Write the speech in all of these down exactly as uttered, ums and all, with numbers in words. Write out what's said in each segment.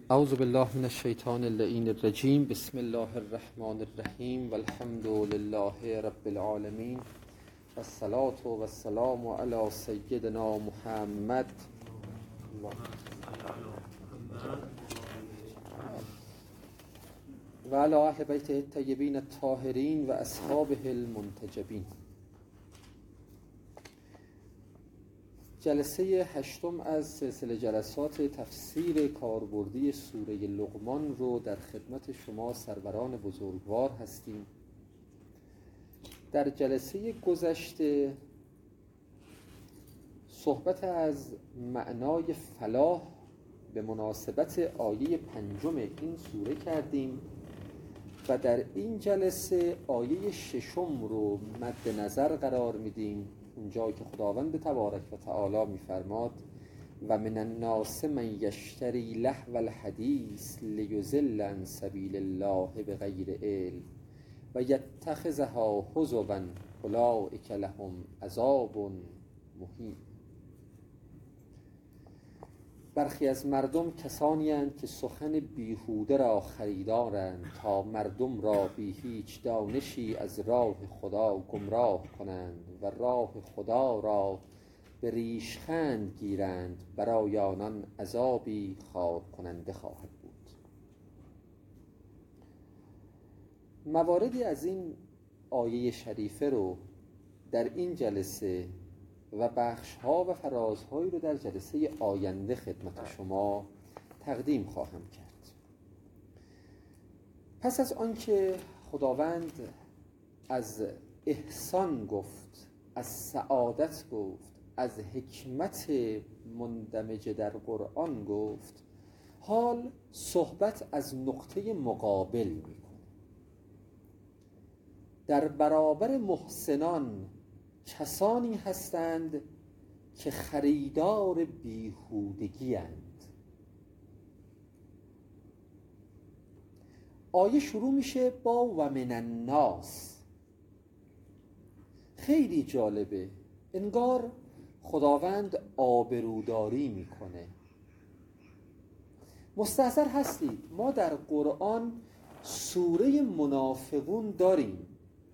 اعوذ بالله من الشیطان اللعین الرجیم. بسم الله الرحمن الرحیم والحمد لله رب العالمین والصلاة والسلام علی سیدنا محمد و علی اهل بیته الطیبین الطاهرین و اصحابه المنتجبین. جلسه هشتم از سلسله جلسات تفسیر کاربردی سوره لقمان رو در خدمت شما سروران بزرگوار هستیم. در جلسه گذشته صحبت از معنای فلاح به مناسبت آیه پنجم این سوره کردیم و در این جلسه آیه ششم رو مد نظر قرار میدیم، اونجا که خداوند تبارک و تعالی میفرماد و من الناس من یشتری لهو الحدیث لیضل عن سبیل الله بغیر علم و یتخذها هزوا اولئک لهم عذاب مهین. برخی از مردم کسانی اند که سخن بیهوده را خریدارند تا مردم را بی هیچ دانشی از راه خدا گمراه کنند و راه خدا را به ریشخند گیرند، برای آنان عذابی خار کننده خواهد بود. مواردی از این آیه شریفه رو در این جلسه و بخش‌ها و فرازهایی رو در جلسه آینده خدمت شما تقدیم خواهم کرد. پس از آنکه خداوند از احسان گفت، از سعادت گفت، از حکمت مندمج در قرآن گفت، حال صحبت از نقطه مقابل میکنه. در برابر محسنان کسانی هستند که خریدار بیهودگی اند. آیه شروع میشه با و من الناس. خیلی جالبه، انگار خداوند آبروداری میکنه. مستحضر هستید ما در قرآن سوره منافقون داریم،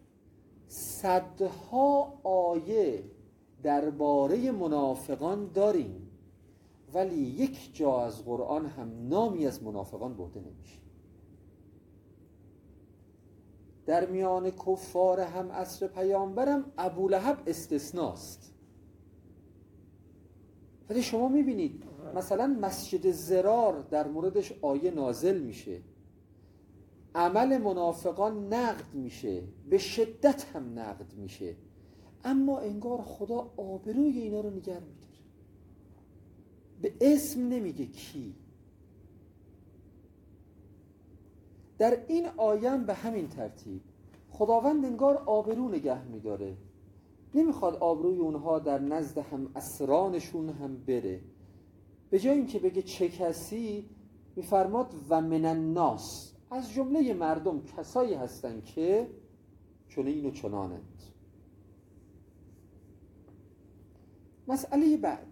صدها آیه درباره منافقان داریم، ولی یک جا از قرآن هم نامی از منافقان برده نمیشه. در میان کفار هم عصر پیامبرم ابولهب استثناست. ولی شما میبینید مثلا مسجد ضرار در موردش آیه نازل میشه، عمل منافقان نقد میشه، به شدت هم نقد میشه، اما انگار خدا آبروی اینا رو نگه میداره، به اسم نمیگه کی. در این آیه به همین ترتیب خداوند انگار آبرو نگه میداره، نمیخواد آبروی اونها در نزد هم اسرانشون هم بره. به جای اینکه بگه چه کسی، میفرماد و من الناس، از جمله مردم کسایی هستند که چنین و چنانند. مسئله بعد،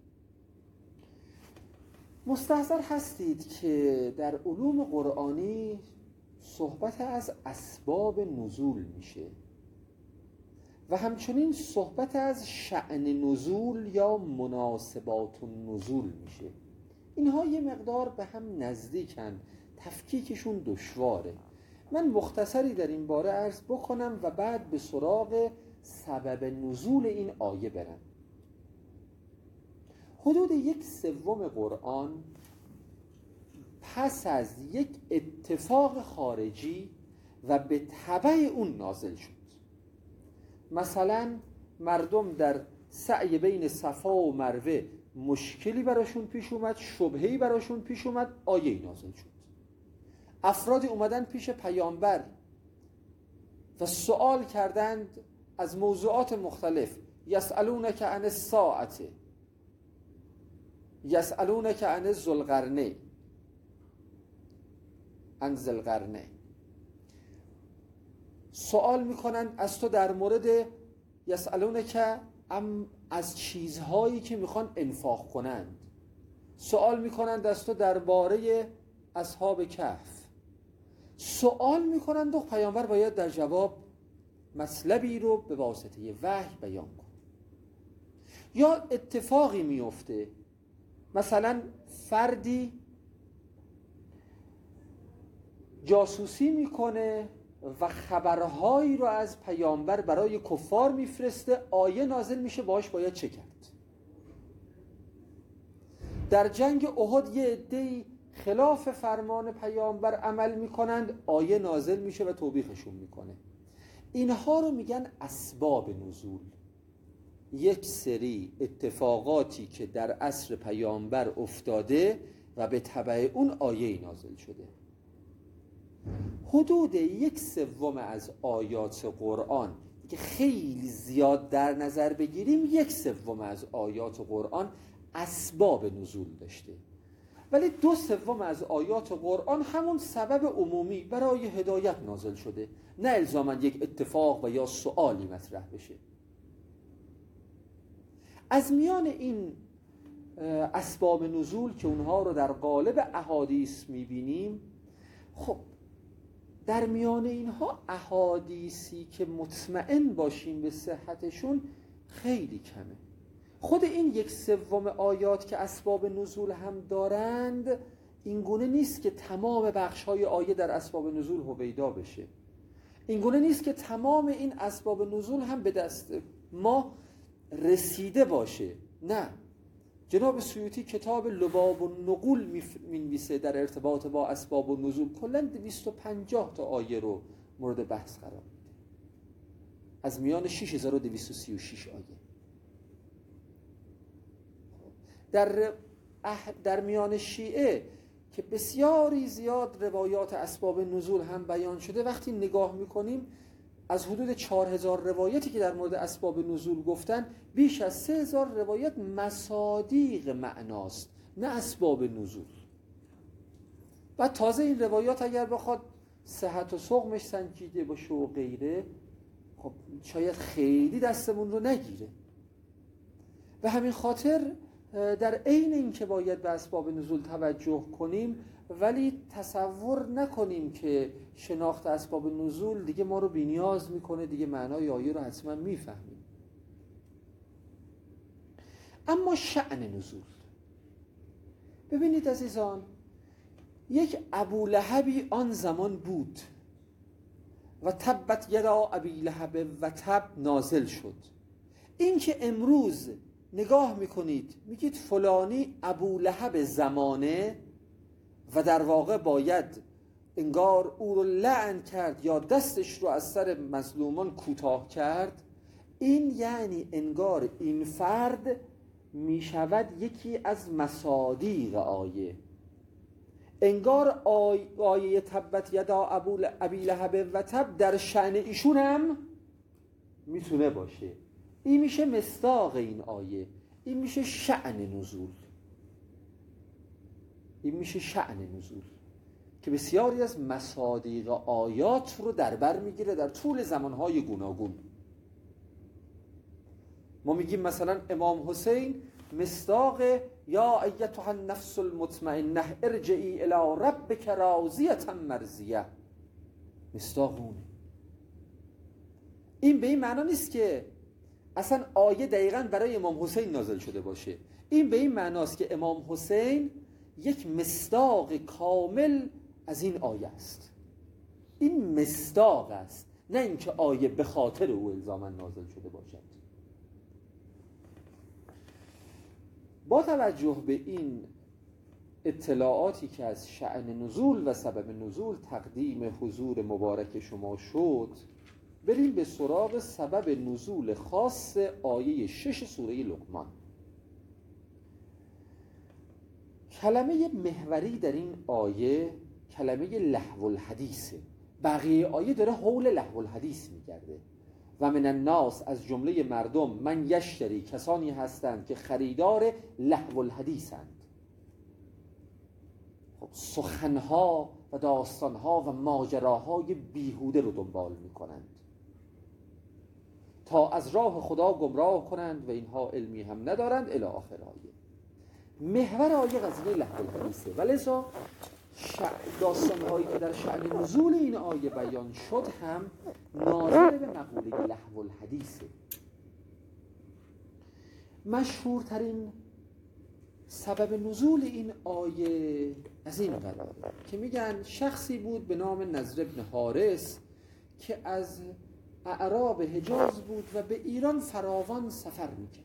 مستحضر هستید که در علوم قرآنی صحبت از اسباب نزول میشه و همچنین صحبت از شأن نزول یا مناسبات النزول میشه. اینها یه مقدار به هم نزدیکن، تفکیکشون دشواره. من مختصری در این باره عرض بکنم و بعد به سراغ سبب نزول این آیه برم. حدود یک سوم قرآن پس از یک اتفاق خارجی و به تبع اون نازل شد. مثلا مردم در سعی بین صفا و مروه مشکلی براشون پیش اومد، شبهه‌ای براشون پیش اومد، آیه نازل شد. افرادی اومدن پیش پیامبر و سوال کردند از موضوعات مختلف. یسألونک عن الساعة، یسألونک عن ذوالقرنین، عن ذوالقرنین، سوال میکنن از تو در مورد یسألونک از چیزهایی که میخوان انفاق کنند. سوال میکنند از تو درباره اصحاب کهف سوال میکنند و پیامبر باید در جواب مطلبی رو به واسطه وحی بیان کنه. یا اتفاقی میفته، مثلا فردی جاسوسی میکنه و خبرهایی رو از پیامبر برای کفار میفرسته، آیه نازل میشه باهاش باید چه کرد. در جنگ احد یه عده‌ای خلاف فرمان پیامبر عمل میکنند، آیه نازل میشه و توبیخشون میکنه. اینها رو میگن اسباب نزول. یک سری اتفاقاتی که در عصر پیامبر افتاده و به تبع اون آیه نازل شده. حدود یک سوم از آیات قرآن که خیلی زیاد در نظر بگیریم، یک سوم از آیات قرآن اسباب نزول داشته، ولی دو سوم از آیات قرآن همون سبب عمومی برای هدایت نازل شده، نه الزاماً یک اتفاق و یا سؤالی مطرح بشه. از میان این اسباب نزول که اونها رو در قالب احادیث میبینیم، خب در میان اینها احادیثی که مطمئن باشیم به صحتشون خیلی کمه. خود این یک سوم آیات که اسباب نزول هم دارند، این گونه نیست که تمام بخش‌های آیه در اسباب نزول هویدا بشه. این گونه نیست که تمام این اسباب نزول هم به دست ما رسیده باشه. نه، جناب سیوطی کتاب لباب النقول می‌نویسه در ارتباط با اسباب النزول کلاً دویست و پنجاه تا آیه رو مورد بحث قرار میده، از میان شش هزار و دویست و سی و شش آیه. در اح... در میان شیعه که بسیاری زیاد روایات اسباب نزول هم بیان شده، وقتی نگاه میکنیم از حدود چهار هزار روایتی که در مورد اسباب نزول گفتن، بیش از سه هزار روایت مصادیق معناست، نه اسباب نزول. و تازه این روایات اگر بخواد صحت و سقمش سنجیده باشه و غیره، خب شاید خیلی دستمون رو نگیره. به همین خاطر در عین این که باید به اسباب نزول توجه کنیم، ولی تصور نکنیم که شناخت اسباب نزول دیگه ما رو بی‌نیاز میکنه، دیگه معنای آیه رو حتما میفهمیم. اما شأن نزول، ببینید عزیزان، یک ابولهبی آن زمان بود و تبت یدا ابی لهب و تب نازل شد. این که امروز نگاه میکنید میگید فلانی ابولهب زمانه و در واقع باید انگار او رو لعن کرد یا دستش رو از سر مظلومان کوتاه کرد، این یعنی انگار این فرد میشود یکی از مصادیق آیه. انگار آی... آیه تبت یدا ابی لهب و تب در شأن ایشون هم میتونه باشه. این میشه مصداق این آیه، این میشه شأن نزول، این میشه شأن نزول که بسیاری از مصادیق آیات رو در بر میگیره در طول زمانهای گوناگون. ما میگیم مثلا امام حسین مصداق یا ایتها النفس المطمئنه ارجعی الی ربک راضیة مرضیه، مصداق اونه. این به این معنا نیست که اصلا آیه دقیقاً برای امام حسین نازل شده باشه، این به این معناست که امام حسین یک مصداق کامل از این آیه است. این مصداق است، نه اینکه آیه به خاطر او الزاماً نازل شده باشد. با توجه به این اطلاعاتی که از شأن نزول و سبب نزول تقدیم حضور مبارک شما شد، بریم به سراغ سبب نزول خاص آیه شش سوره لقمان. کلمه محوری در این آیه کلمه لهو الحدیثه. بقیه آیه داره حول لهو الحدیث میگرده. و من الناس، از جمله مردم، من یشتری، کسانی هستند که خریدار لهو الحدیثند. خب سخنها و داستانها و ماجراهای بیهوده رو دنبال میکنند تا از راه خدا گمراه کنند و اینها علمی هم ندارند الی آخر آیه. محور آیه قضیه لهو الحدیثه و لذا داستان‌هایی که در شأن نزول این آیه بیان شد هم ناظر به مقوله لهو الحدیثه. مشهورترین سبب نزول این آیه از این قراره که میگن شخصی بود به نام نضر بن حارث که از اعراب حجاز بود و به ایران فراوان سفر میکرد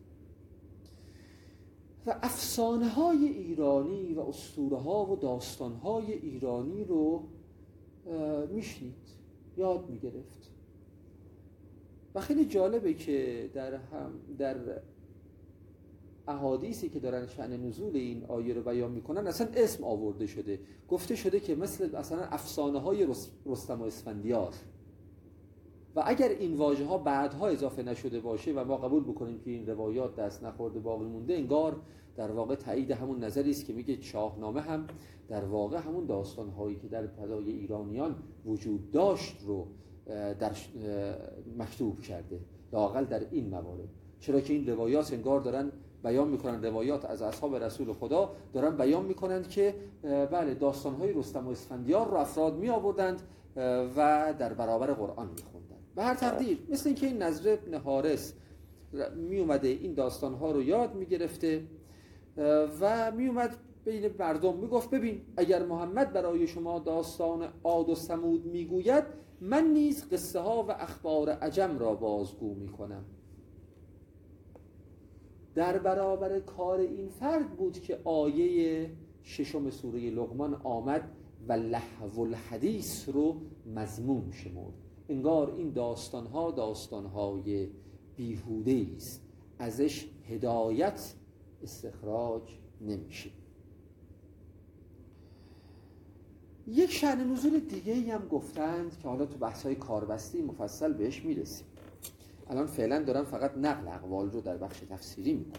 و افسانه های ایرانی و اسطوره ها و داستان های ایرانی رو میشنید، یاد میگرفت. و خیلی جالبه که در هم در احادیثی که دارن شأن نزول این آیه رو بیان میکنن اصلا اسم آورده شده، گفته شده که مثل مثلا افسانه های رستم و اسفندیار. و اگر این واژه ها بعدها اضافه نشده باشه و ما قبول بکنیم که این روایات دست نخورده باقی مونده، انگار در واقع تایید همون نظری است که میگه شاهنامه هم در واقع همون داستان هایی که در فضای ایرانیان وجود داشت رو در مکتوب کرده، لااقل در این موارد. چرا که این روایات انگار دارن بیان میکنن، روایات از اصحاب رسول خدا دارن بیان میکنند که بله داستان های رستم و اسفندیار رو افراد می آوردند و در برابر قرآن میخوندن. به هر تقدیر مثل اینکه این نضر بن حارث می اومده این داستان ها رو یاد میگرفته و می اومد بین مردم میگفت ببین اگر محمد برای شما داستان عاد و ثمود میگوید، من نیز قصه ها و اخبار عجم را بازگو میکنم. در برابر کار این فرد بود که آیه ششم سوره لقمان آمد و لهو الحدیث رو مذموم شمرد. انگار این داستانها داستانهای بیهوده است، ازش هدایت استخراج نمیشه. یک شأن نزول دیگه هم گفتند که حالا تو بحث‌های کاربستی مفصل بهش میرسیم. الان فعلا دارم فقط نقل اقوال رو در بخش تفسیری میکنم.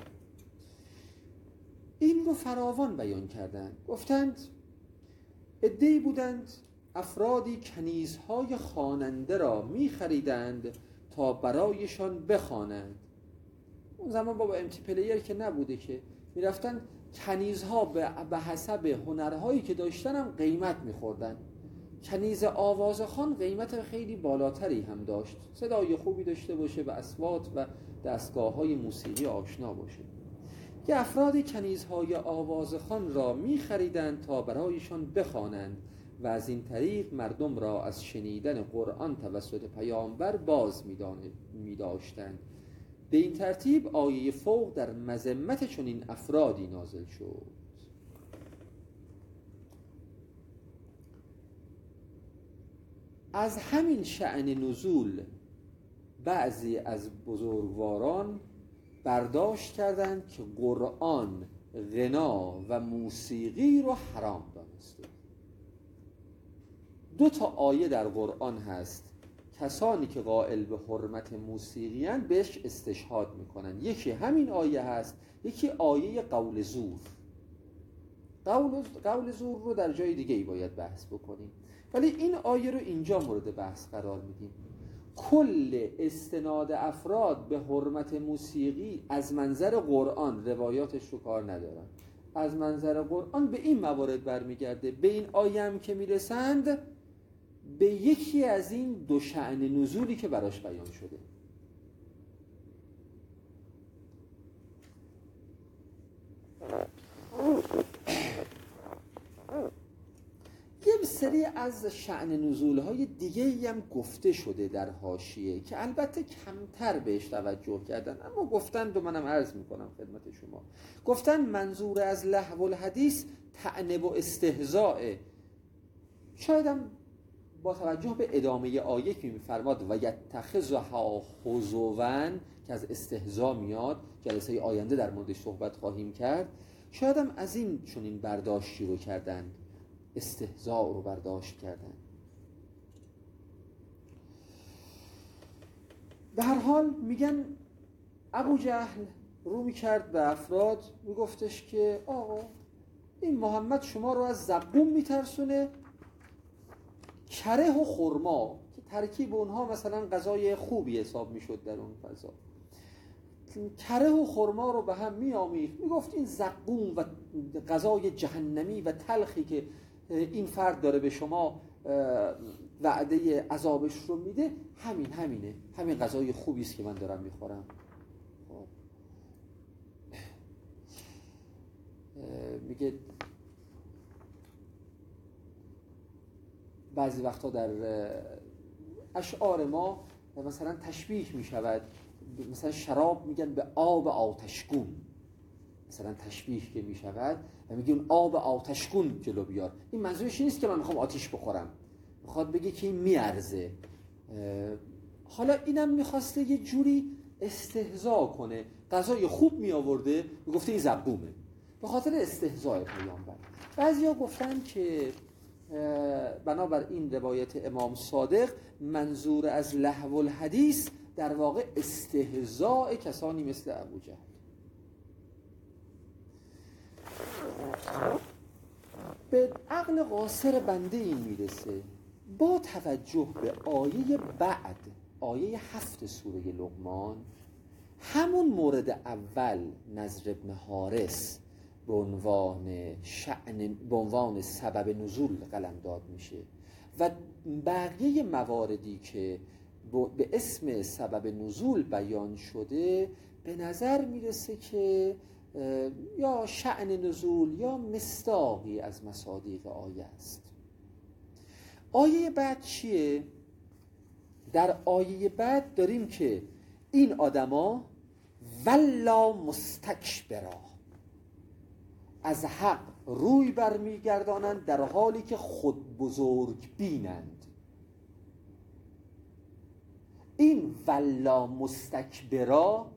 این رو فراوان بیان کردند. گفتند عده‌ای بودند افرادی کنیزهای خواننده را میخریدند تا برایشان بخوانند. اون زمان بابا امتی پلیر که نبوده که میرفتن کنیزها به حسب هنرهایی که داشتن هم قیمت میخوردن. کنیز آوازخوان قیمت خیلی بالاتری هم داشت، صدای خوبی داشته باشه و اصوات و دستگاه‌های موسیقی آشنا باشه. که افراد کنیزهای آوازخوان را می‌خریدند تا برایشان بخوانند و از این طریق مردم را از شنیدن قرآن توسط پیامبر باز می‌داشتند. به این ترتیب آیه فوق در مذمت چنین افرادی نازل شد. از همین شأن نزول بعضی از بزرگواران برداشت کردند که قرآن غنا و موسیقی رو حرام دانسته. دو تا آیه در قرآن هست کسانی که قائل به حرمت موسیقی هستند بهش استشهاد میکنن. یکی همین آیه هست، یکی آیه قول زور. قول, قول زور رو در جای دیگه ای باید بحث بکنیم، ولی این آیه رو اینجا مورد بحث قرار میدیم. کل استناد افراد به حرمت موسیقی از منظر قرآن، روایاتش رو کار ندارن، از منظر قرآن به این موارد برمیگرده. به این آیه هم که میرسند به یکی از این دو شأن نزولی که براش بیان شده. یه سری از شأن نزول‌های دیگه‌ای هم گفته شده در حاشیه که البته کمتر بهش توجه کردن، اما گفتن و منم عرض میکنم خدمت شما. گفتن منظور از لهو الحدیث طعن و استهزاء. شاید هم با توجه به ادامه آیه که می‌فرماد و یتخذها هزوا که از استهزاء میاد، جلسه آینده در موردش صحبت خواهیم کرد، شاید هم از این چنین برداشتی رو کردن، استهزاء رو برداشت کردن. به هر حال میگن ابو جهل رو میکرد به افراد میگفتش که آقا این محمد شما رو از زقوم میترسونه، کره و خرما که ترکیب اونها مثلا غذای خوبی حساب میشد در اون فضا، کره و خرما رو به هم میآمیخت. میگفت این زقوم و غذای جهنمی و تلخی که این فرد داره به شما وعده عذابش رو میده، همین همینه، همین غذای خوبی است که من دارم میخورم. میگه بعضی وقتا در اشعار ما مثلا تشبیه میشود، مثلا شراب میگن به آب آتشگون، مثلا تشبیه که میشود و میگه اون آب آتشگون جلو بیار. این منظورش نیست که من میخوام آتیش بخورم، میخواد بگه که این میارزه. حالا اینم میخواسته یه جوری استهزا کنه، غذای خوب میآورده، میگفته این زبومه، به خاطر استهزاء پیامبر. بعضیا گفتن که بنابر این روایت امام صادق منظور از لهو الحدیث در واقع استهزاء کسانی مثل ابوجهل. به عقل قاصر بنده این میرسه با توجه به آیه بعد، آیه هفت سوره لقمان، همون مورد اول نضر بن حارث به عنوان شأن، به عنوان سبب نزول قلمداد میشه و بقیه مواردی که به اسم سبب نزول بیان شده به نظر میرسه که یا شأن نزول یا مصداقی از مصادیق آیه است. آیه بعد چیه؟ در آیه بعد داریم که این آدما ولا مستکبرا، از حق روی برمیگردانند در حالی که خود بزرگ بینند. این ولا مستکبرا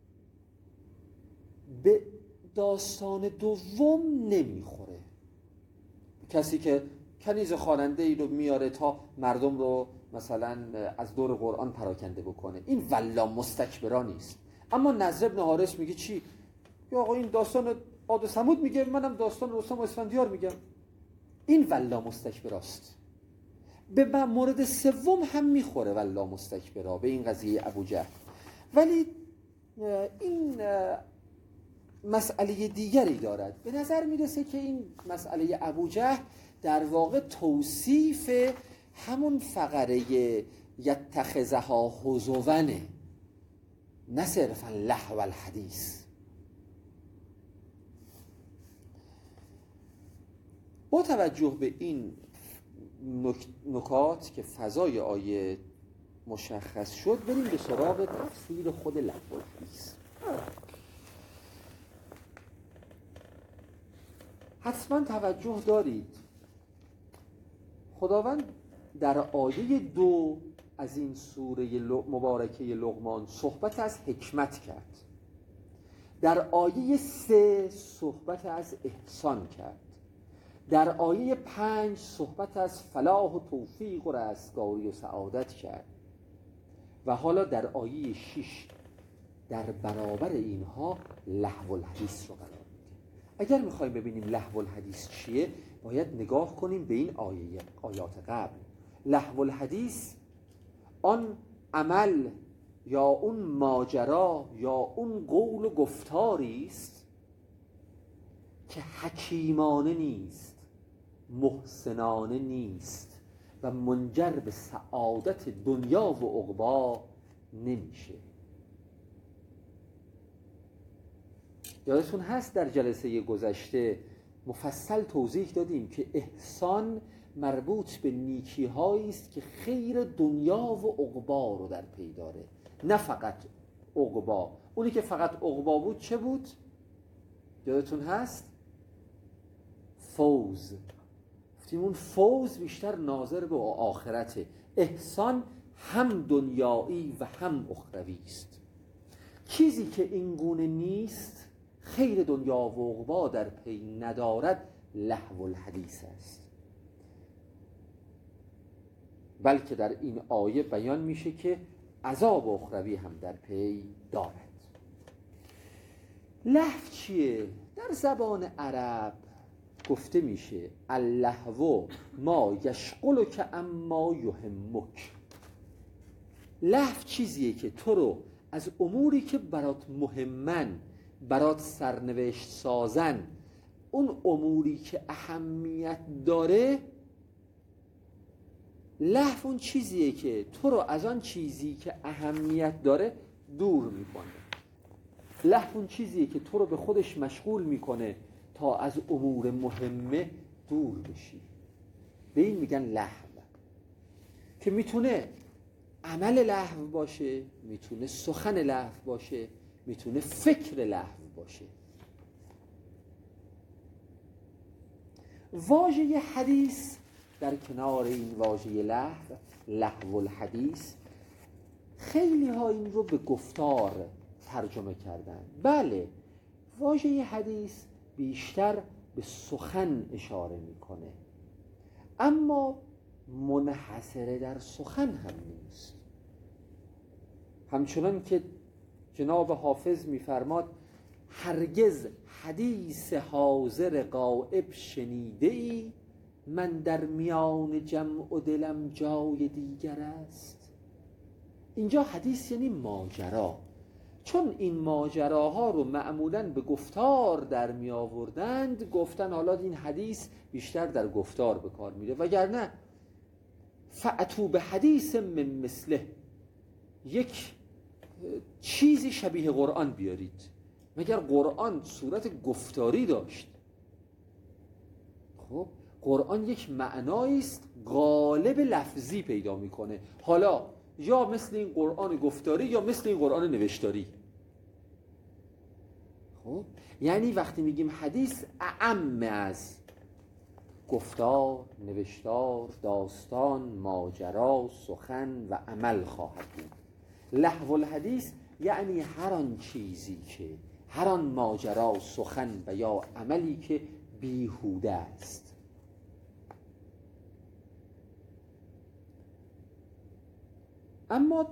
به داستان دوم نمیخوره. کسی که کنیز خواننده ای رو میاره تا مردم رو مثلا از دور قرآن پراکنده بکنه، این ولا مستکبرا نیست. اما نضر بن حارث میگه چی؟ یا آقا این داستان عاد و ثمود میگه، منم داستان رستم و اسفندیار میگم. این ولا مستکبراست. به مورد سوم هم میخوره ولا مستکبرا، به این قضیه ابوجهل. ولی این مسئله دیگری دارد. به نظر میرسه که این مسئله ابوجهل در واقع توصیف همون فقره یتخذها هزوانه، نه صرفا لهو الحدیث. با توجه به این نکات که فضای آیه مشخص شد، بریم به سراغ تفسیر خود لهو الحدیث. حتما توجه دارید خداوند در آیه دو از این سوره مبارکه لقمان صحبت از حکمت کرد، در آیه سه صحبت از احسان کرد، در آیه پنج صحبت از فلاح و توفیق و رستگاری و سعادت کرد و حالا در آیه شش در برابر اینها لهو الحدیث رو قرار میده. اگر میخوایم ببینیم لهو الحدیث چیه، باید نگاه کنیم به این آیه آیات قبل. لهو الحدیث آن عمل یا اون ماجرا یا اون قول و گفتاری است که حکیمانه نیست، محسنانه نیست و منجر به سعادت دنیا و عقبا نمیشه. یادتون هست در جلسه گذشته مفصل توضیح دادیم که احسان مربوط به نیکی هایی است که خیر دنیا و عقبا رو در پی داره، نه فقط عقبا. اونی که فقط عقبا بود چه بود؟ یادتون هست؟ فوز. گفتیم اون فوز بیشتر ناظر به آخرته. احسان هم دنیایی و هم اخروی است. چیزی که این گونه نیست، خیر دنیا و عقبا در پی ندارد، لهو الحدیث است. بلکه در این آیه بیان میشه که عذاب اخروی هم در پی دارد. لهو چیه؟ در زبان عرب گفته میشه اللهو ما یشغلک اما یهمک. لهو چیزیه که تو رو از اموری که برات مهمن، برات سرنوشت سازن، اون اموری که اهمیت داره، لهو اون چیزیه که تو رو از آن چیزی که اهمیت داره دور میکنه. لهو اون چیزیه که تو رو به خودش مشغول میکنه تا از امور مهمه دور بشی. به این میگن لهو، که میتونه عمل لهو باشه، میتونه سخن لهو باشه، میتونه فکر لهو باشه. واژه حدیث در کنار این واژه لهو، لهو الحدیث، خیلی ها این رو به گفتار ترجمه کردن. بله، واژه حدیث بیشتر به سخن اشاره میکنه، اما منحصر در سخن هم نیست. همچنان که جناب حافظ میفرماد هرگز حدیث حاضر غایب شنیده ای، من در میان جمع و دلم جای دیگر است. اینجا حدیث یعنی ماجرا، چون این ماجراها رو معمولاً به گفتار در می آوردند، گفتن حالا این حدیث بیشتر در گفتار به کار میره، وگرنه فأتوا به حدیث من مثله، یک چیزی شبیه قرآن بیارید. مگر قرآن صورت گفتاری داشت؟ خب قرآن یک معنایی است غالب لفظی پیدا میکنه، حالا یا مثل این قرآن گفتاری یا مثل این قرآن نوشتاری. خب یعنی وقتی میگیم حدیث اعم از گفتار، نوشتار، داستان، ماجرا، سخن و عمل خواهد بود. لهو الحدیث یعنی هر آن چیزی که، هر آن ماجرا، سخن و یا عملی که بیهوده است. اما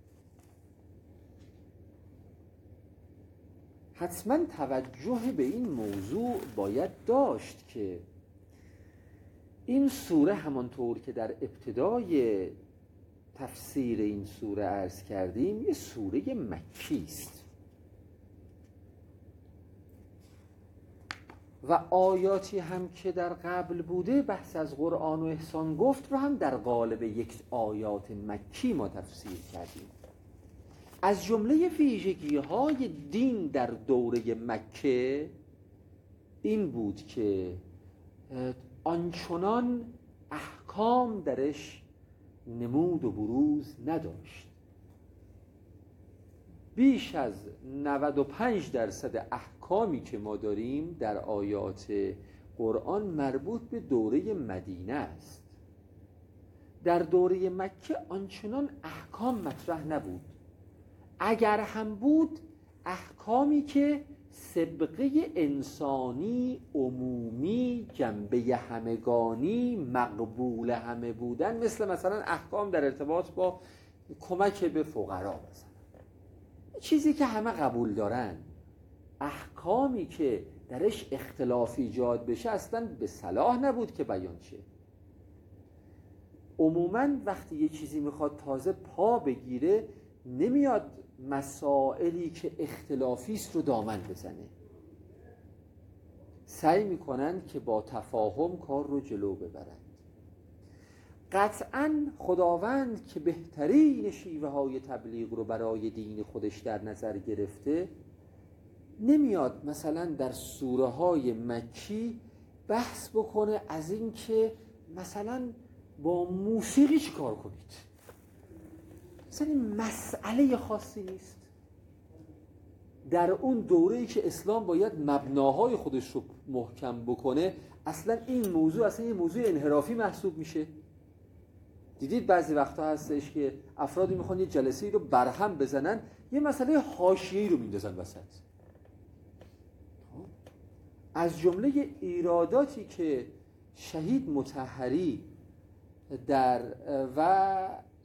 حتما توجه به این موضوع باید داشت که این سوره همانطور که در ابتدای تفسیر این سوره عرض کردیم یه سوره مکی است و آیاتی هم که در قبل بوده بحث از قرآن و احسان گفت رو هم در قالب یک آیات مکی ما تفسیر کردیم. از جمله ویژگی‌های دین در دوره مکه این بود که آنچنان احکام درش نمود و بروز نداشت. بیش از نود و پنج درصد احکامی که ما داریم در آیات قرآن مربوط به دوره مدینه است. در دوره مکه آنچنان احکام مطرح نبود، اگر هم بود احکامی که سابقه انسانی، عمومی، جنبه همگانی، مقبول همه بودن، مثل مثلا احکام در ارتباط با کمک به فقرا، مثلا چیزی که همه قبول دارن. احکامی که درش اختلاف ایجاد بشه اصلا به صلاح نبود که بیان شه. عموماً وقتی یه چیزی میخواد تازه پا بگیره نمیاد مسائلی که اختلافی است رو دامن بزنه، سعی میکنن که با تفاهم کار رو جلو ببرند. قطعاً خداوند که بهترین شیوه های تبلیغ رو برای دین خودش در نظر گرفته، نمیاد مثلا در سوره های مکی بحث بکنه از این که مثلا با موسیقی چی کار کنید. مثلا این مسئله خاصی نیست. در اون دوره‌ای که اسلام باید مبناهای خودش رو محکم بکنه، اصلا این موضوع اصلا یه موضوع انحرافی محسوب میشه. دیدید بعضی وقتا هستش که افرادی میخوان یه جلسه‌ای رو برهم بزنن، یه مسئله حاشیه‌ای رو میندازن وسط. از جمله ایراداتی که شهید مطهری در و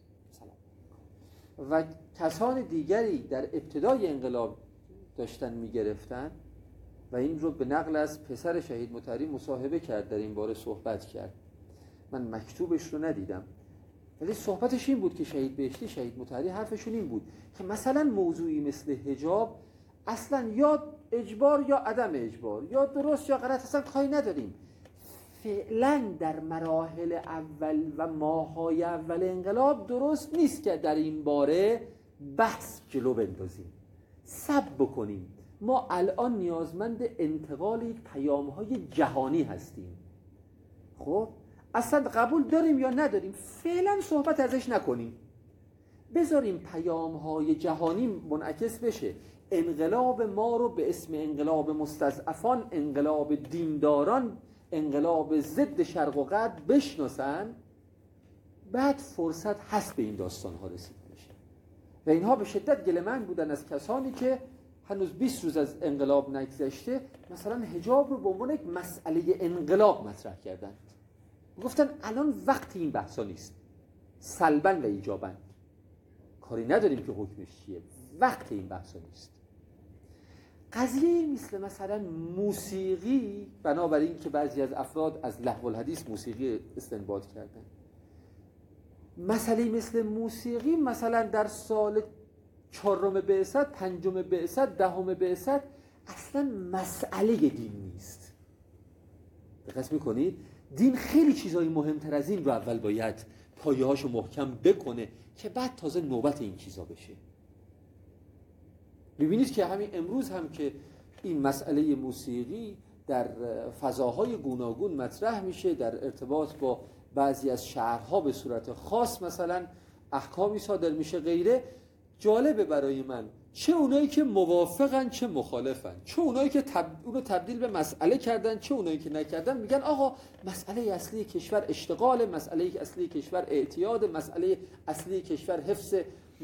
و کسان دیگری در ابتدای انقلاب داشتن میگرفتن و این رو به نقل از پسر شهید مطهری مصاحبه کرد، در این باره صحبت کرد. من مکتوبش رو ندیدم ولی صحبتش این بود که شهید بهشتی، شهید مطهری حرفشون این بود که مثلا موضوعی مثل حجاب اصلا یا اجبار یا عدم اجبار، یا درست یا غلط، اصلا کاری نداریم. فعلا در مراحل اول و ماهای اول انقلاب درست نیست که در این باره بحث جلو بندازیم، صبر بکنیم. ما الان نیازمند انتقال پیام‌های جهانی هستیم. خب اصلا قبول داریم یا نداریم، فعلا صحبت ازش نکنیم، بذاریم پیام‌های جهانی منعکس بشه، انقلاب ما رو به اسم انقلاب مستضعفان، انقلاب دینداران، انقلاب ضد شرق و غرب بشناسن، بعد فرصت هست به این داستان‌ها رسید بشه. و اینها به شدت گله‌مند بودن از کسانی که هنوز بیست روز از انقلاب نگذشته مثلا حجاب رو به عنوان یک مسئله انقلاب مطرح کردند. گفتن الان وقت این بحثا نیست، سلباً و ایجاباً کاری نداریم که حکمش چیه، وقت این بحثا نیست. قضیه مثل مثلا موسیقی، بنابراین که بعضی از افراد از لهو الحدیث موسیقی استنباط کردن، مسئله مثل موسیقی مثلا در سال چهارم بعثت، پنجم بعثت، دهم بعثت اصلا مسئله دین نیست. دقت میکنید؟ دین خیلی چیزای مهمتر از این رو اول باید پایه‌هاشو محکم بکنه که بعد تازه نوبت این چیزا بشه. میبینید که همین امروز هم که این مسئله موسیقی در فضاهای گوناگون مطرح میشه، در ارتباط با بعضی از شهرها به صورت خاص مثلا احکامی صادر میشه غیره، جالبه برای من چه اونایی که موافقن چه مخالفن، چه اونایی که تب... اونو تبدیل به مسئله کردن چه اونایی که نکردن، میگن آقا مسئله اصلی کشور اشتغال، مسئله اصلی کشور اعتیاد، مسئله اصلی کشور حفظ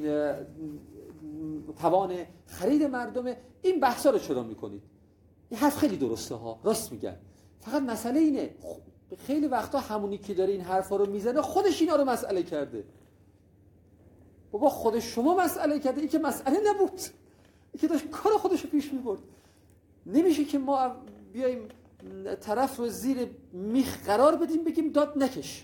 توان خرید مردمه. این بحثا رو چرا میکنید؟ این حرف خیلی درسته ها، راست میگن، فقط مسئله اینه خیلی وقتا همونی که داره این حرفا رو میزنه خودش اینا رو مسئله کرده. بابا خودش شما مسئله کرده، این که مسئله نبود، این که داشت کار خودش رو پیش میبرد. نمیشه که ما بیاییم طرف رو زیر میخ قرار بدیم بگیم داد نکش.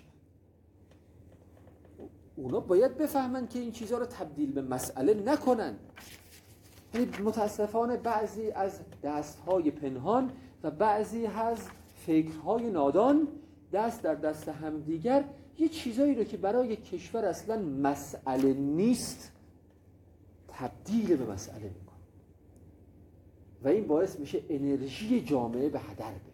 اونا باید بفهمن که این چیزها رو تبدیل به مسئله نکنن. یعنی متاسفانه بعضی از دستهای پنهان و بعضی از فکرهای نادان دست در دست همدیگر یه چیزایی رو که برای کشور اصلا مسئله نیست تبدیل به مسئله میکنه و این باعث میشه انرژی جامعه به هدر بره.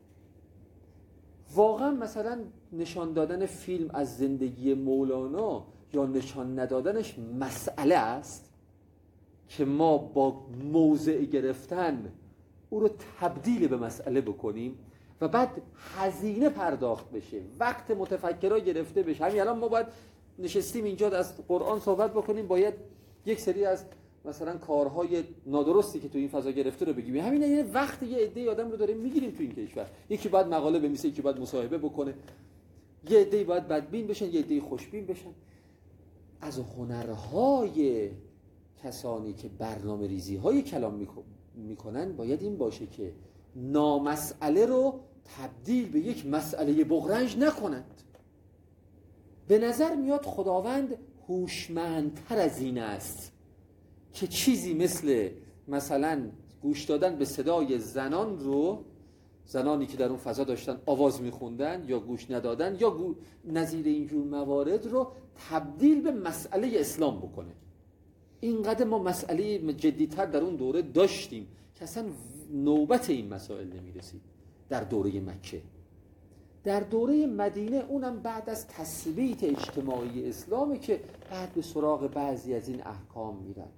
واقعا مثلا نشان دادن فیلم از زندگی مولانا یا نشان ندادنش مسئله است که ما با موضع گرفتن او رو تبدیل به مسئله بکنیم و بعد هزینه پرداخت بشه، وقت متفکرها گرفته بشه. همین الان ما باید نشستیم اینجا از قرآن صحبت بکنیم، باید یک سری از مثلا کارهای نادرستی که تو این فضا گرفته رو بگیم. همین یعنی وقت یه عده آدم رو داریم میگیریم تو این کشور. یکی باید مقاله بنویسه، یکی باید مصاحبه بکنه، یه عده باید بدبین بشن، یه عده خوشبین بشن. از هنرهای کسانی که برنامه ریزی های کلام میکنن باید این باشه که نامسئله رو تبدیل به یک مسئله بغرنج نکنند. به نظر میاد خداوند هوشمندتر از این است که چیزی مثل مثلا گوش دادن به صدای زنان رو، زنانی که در اون فضا داشتن آواز میخوندن یا گوش ندادن یا گو... نظیر اینجور موارد رو تبدیل به مسئله اسلام بکنه. اینقدر ما مسئله جدیتر در اون دوره داشتیم که اصلا نوبت این مسائل نمیرسید. در دوره مکه، در دوره مدینه، اونم بعد از تثبیت اجتماعی اسلامی که بعد به سراغ بعضی از این احکام میرن.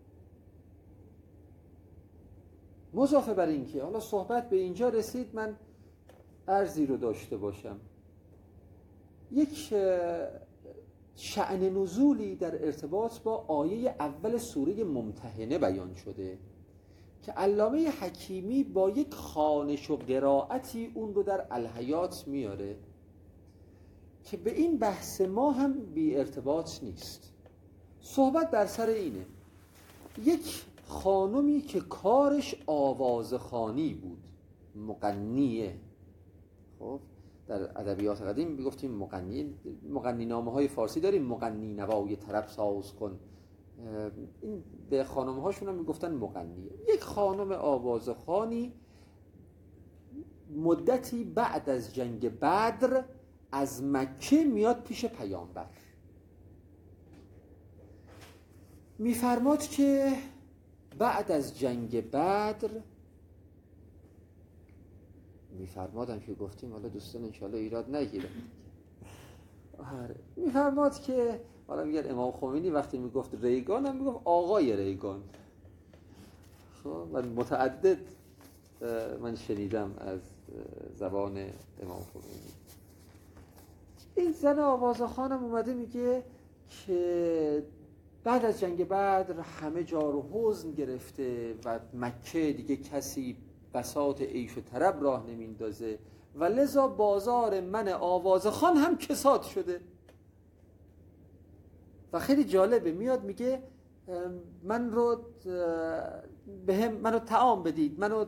مضافه بر این که حالا صحبت به اینجا رسید، من عرضی رو داشته باشم. یک شأن نزولی در ارتباط با آیه اول سوره ممتحنه بیان شده که علامه حکیمی با یک خوانش و قرائتی اون رو در الحیات میاره که به این بحث ما هم بی ارتباط نیست. صحبت در سر اینه: یک خانمی که کارش آوازخوانی بود، مغنیه. خب در ادبیات قدیم میگفتیم مغنی، مغنی نامه های فارسی داریم، مغنی نوای طرب ساز کن، این به خانم هاشون هم میگفتن مغنیه. یک خانم آوازخوانی مدتی بعد از جنگ بدر از مکه میاد پیش پیامبر، میفرماد که بعد از جنگ بدر، میفرمادم که گفتیم حالا دوستان انشاءالله ایراد نگیره، میفرماد که حالا میگن امام خمینی وقتی میگفت ریگان هم میگفت آقای ریگان. خب من متعدد من شنیدم از زبان امام خمینی. این زن آوازخوانم اومده میگه که بعد از جنگ بدر همه جا رو حزن گرفته و مکه دیگه کسی بساط عیش و طرب راه نمیندازه و لذا بازار من آوازخوان هم کساد شده. و خیلی جالبه، میاد میگه من رو بهم منو طعام بدید، منو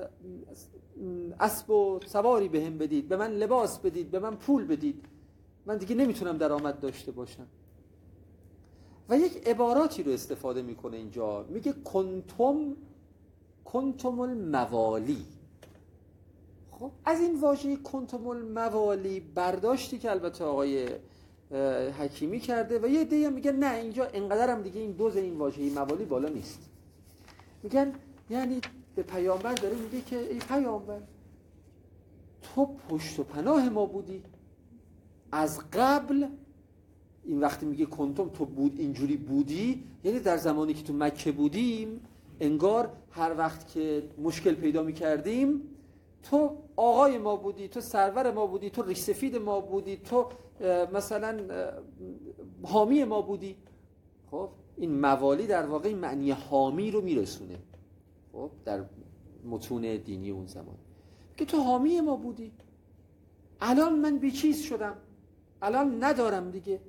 اسب و سواری بهم بدید، به من لباس بدید، به من پول بدید، من دیگه نمیتونم درآمد داشته باشم. و یک عباراتی رو استفاده میکنه اینجا، میگه کنتم کنتم الموالی. خب از این واژه کنتم الموالی برداشتی که البته آقای حکیمی کرده و یه عده‌ای هم میگن نه اینجا انقدر هم دیگه این دوز این واژه موالی بالا نیست. میگن یعنی به پیامبر داره میگه که ای پیامبر تو پشت و پناه ما بودی از قبل. این وقتی میگه کنتم تو بود اینجوری بودی، یعنی در زمانی که تو مکه بودیم انگار هر وقت که مشکل پیدا میکردیم تو آقای ما بودی، تو سرور ما بودی، تو ریش سفید ما بودی، تو مثلا حامی ما بودی. خب این موالی در واقع معنی حامی رو میرسونه. خب در متون دینی اون زمان که تو حامی ما بودی، الان من بیچیز شدم، الان ندارم دیگه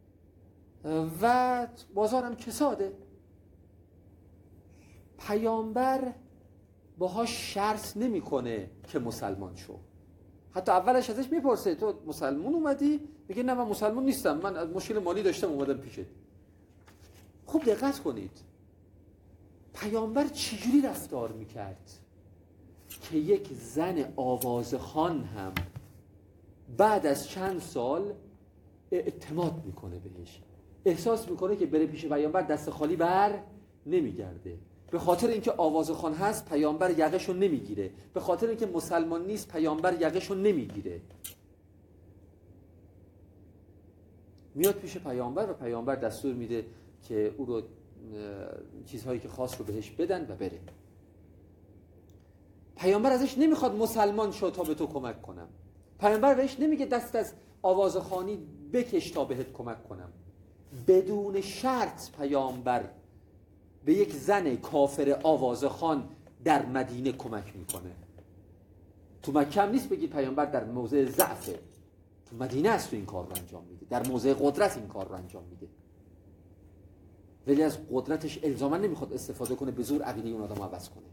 و بازارم کساده. پیامبر باهاش شرط نمیکنه که مسلمان شو. حتی اولش ازش میپرسه تو مسلمان اومدی؟ میگه نه من مسلمان نیستم، من از مشکل مالی داشتم اومدم پیشت. خوب دقت کنید پیامبر چجوری رفتار میکرد که یک زن آوازخوان هم بعد از چند سال اعتماد میکنه بهش، احساس میکنه که بره پیش پیامبر دست خالی بر نمیگرده. به خاطر اینکه آوازخوان هست پیامبر یقهشو نمیگیره، به خاطر اینکه مسلمان نیست پیامبر یقهشو نمیگیره. میاد پیش پیامبر و پیامبر دستور میده که او رو چیزهایی که خاص رو بهش بدن و بره. پیامبر ازش نمیخواد مسلمان شو تا به تو کمک کنم. پیامبر بهش نمیگه دست از آوازخوانی بکش تا بهت کمک کنم. بدون شرط پیامبر به یک زن کافر آوازخوان در مدینه کمک میکنه. تو مکه هم نیست بگید پیامبر در موضع ضعفه، تو مدینه است تو این کار رو انجام میده، در موضع قدرت این کار رو انجام میده. ولی از قدرتش الزاما نمیخواد استفاده کنه به زور عقیده اون آدم عوض کنه.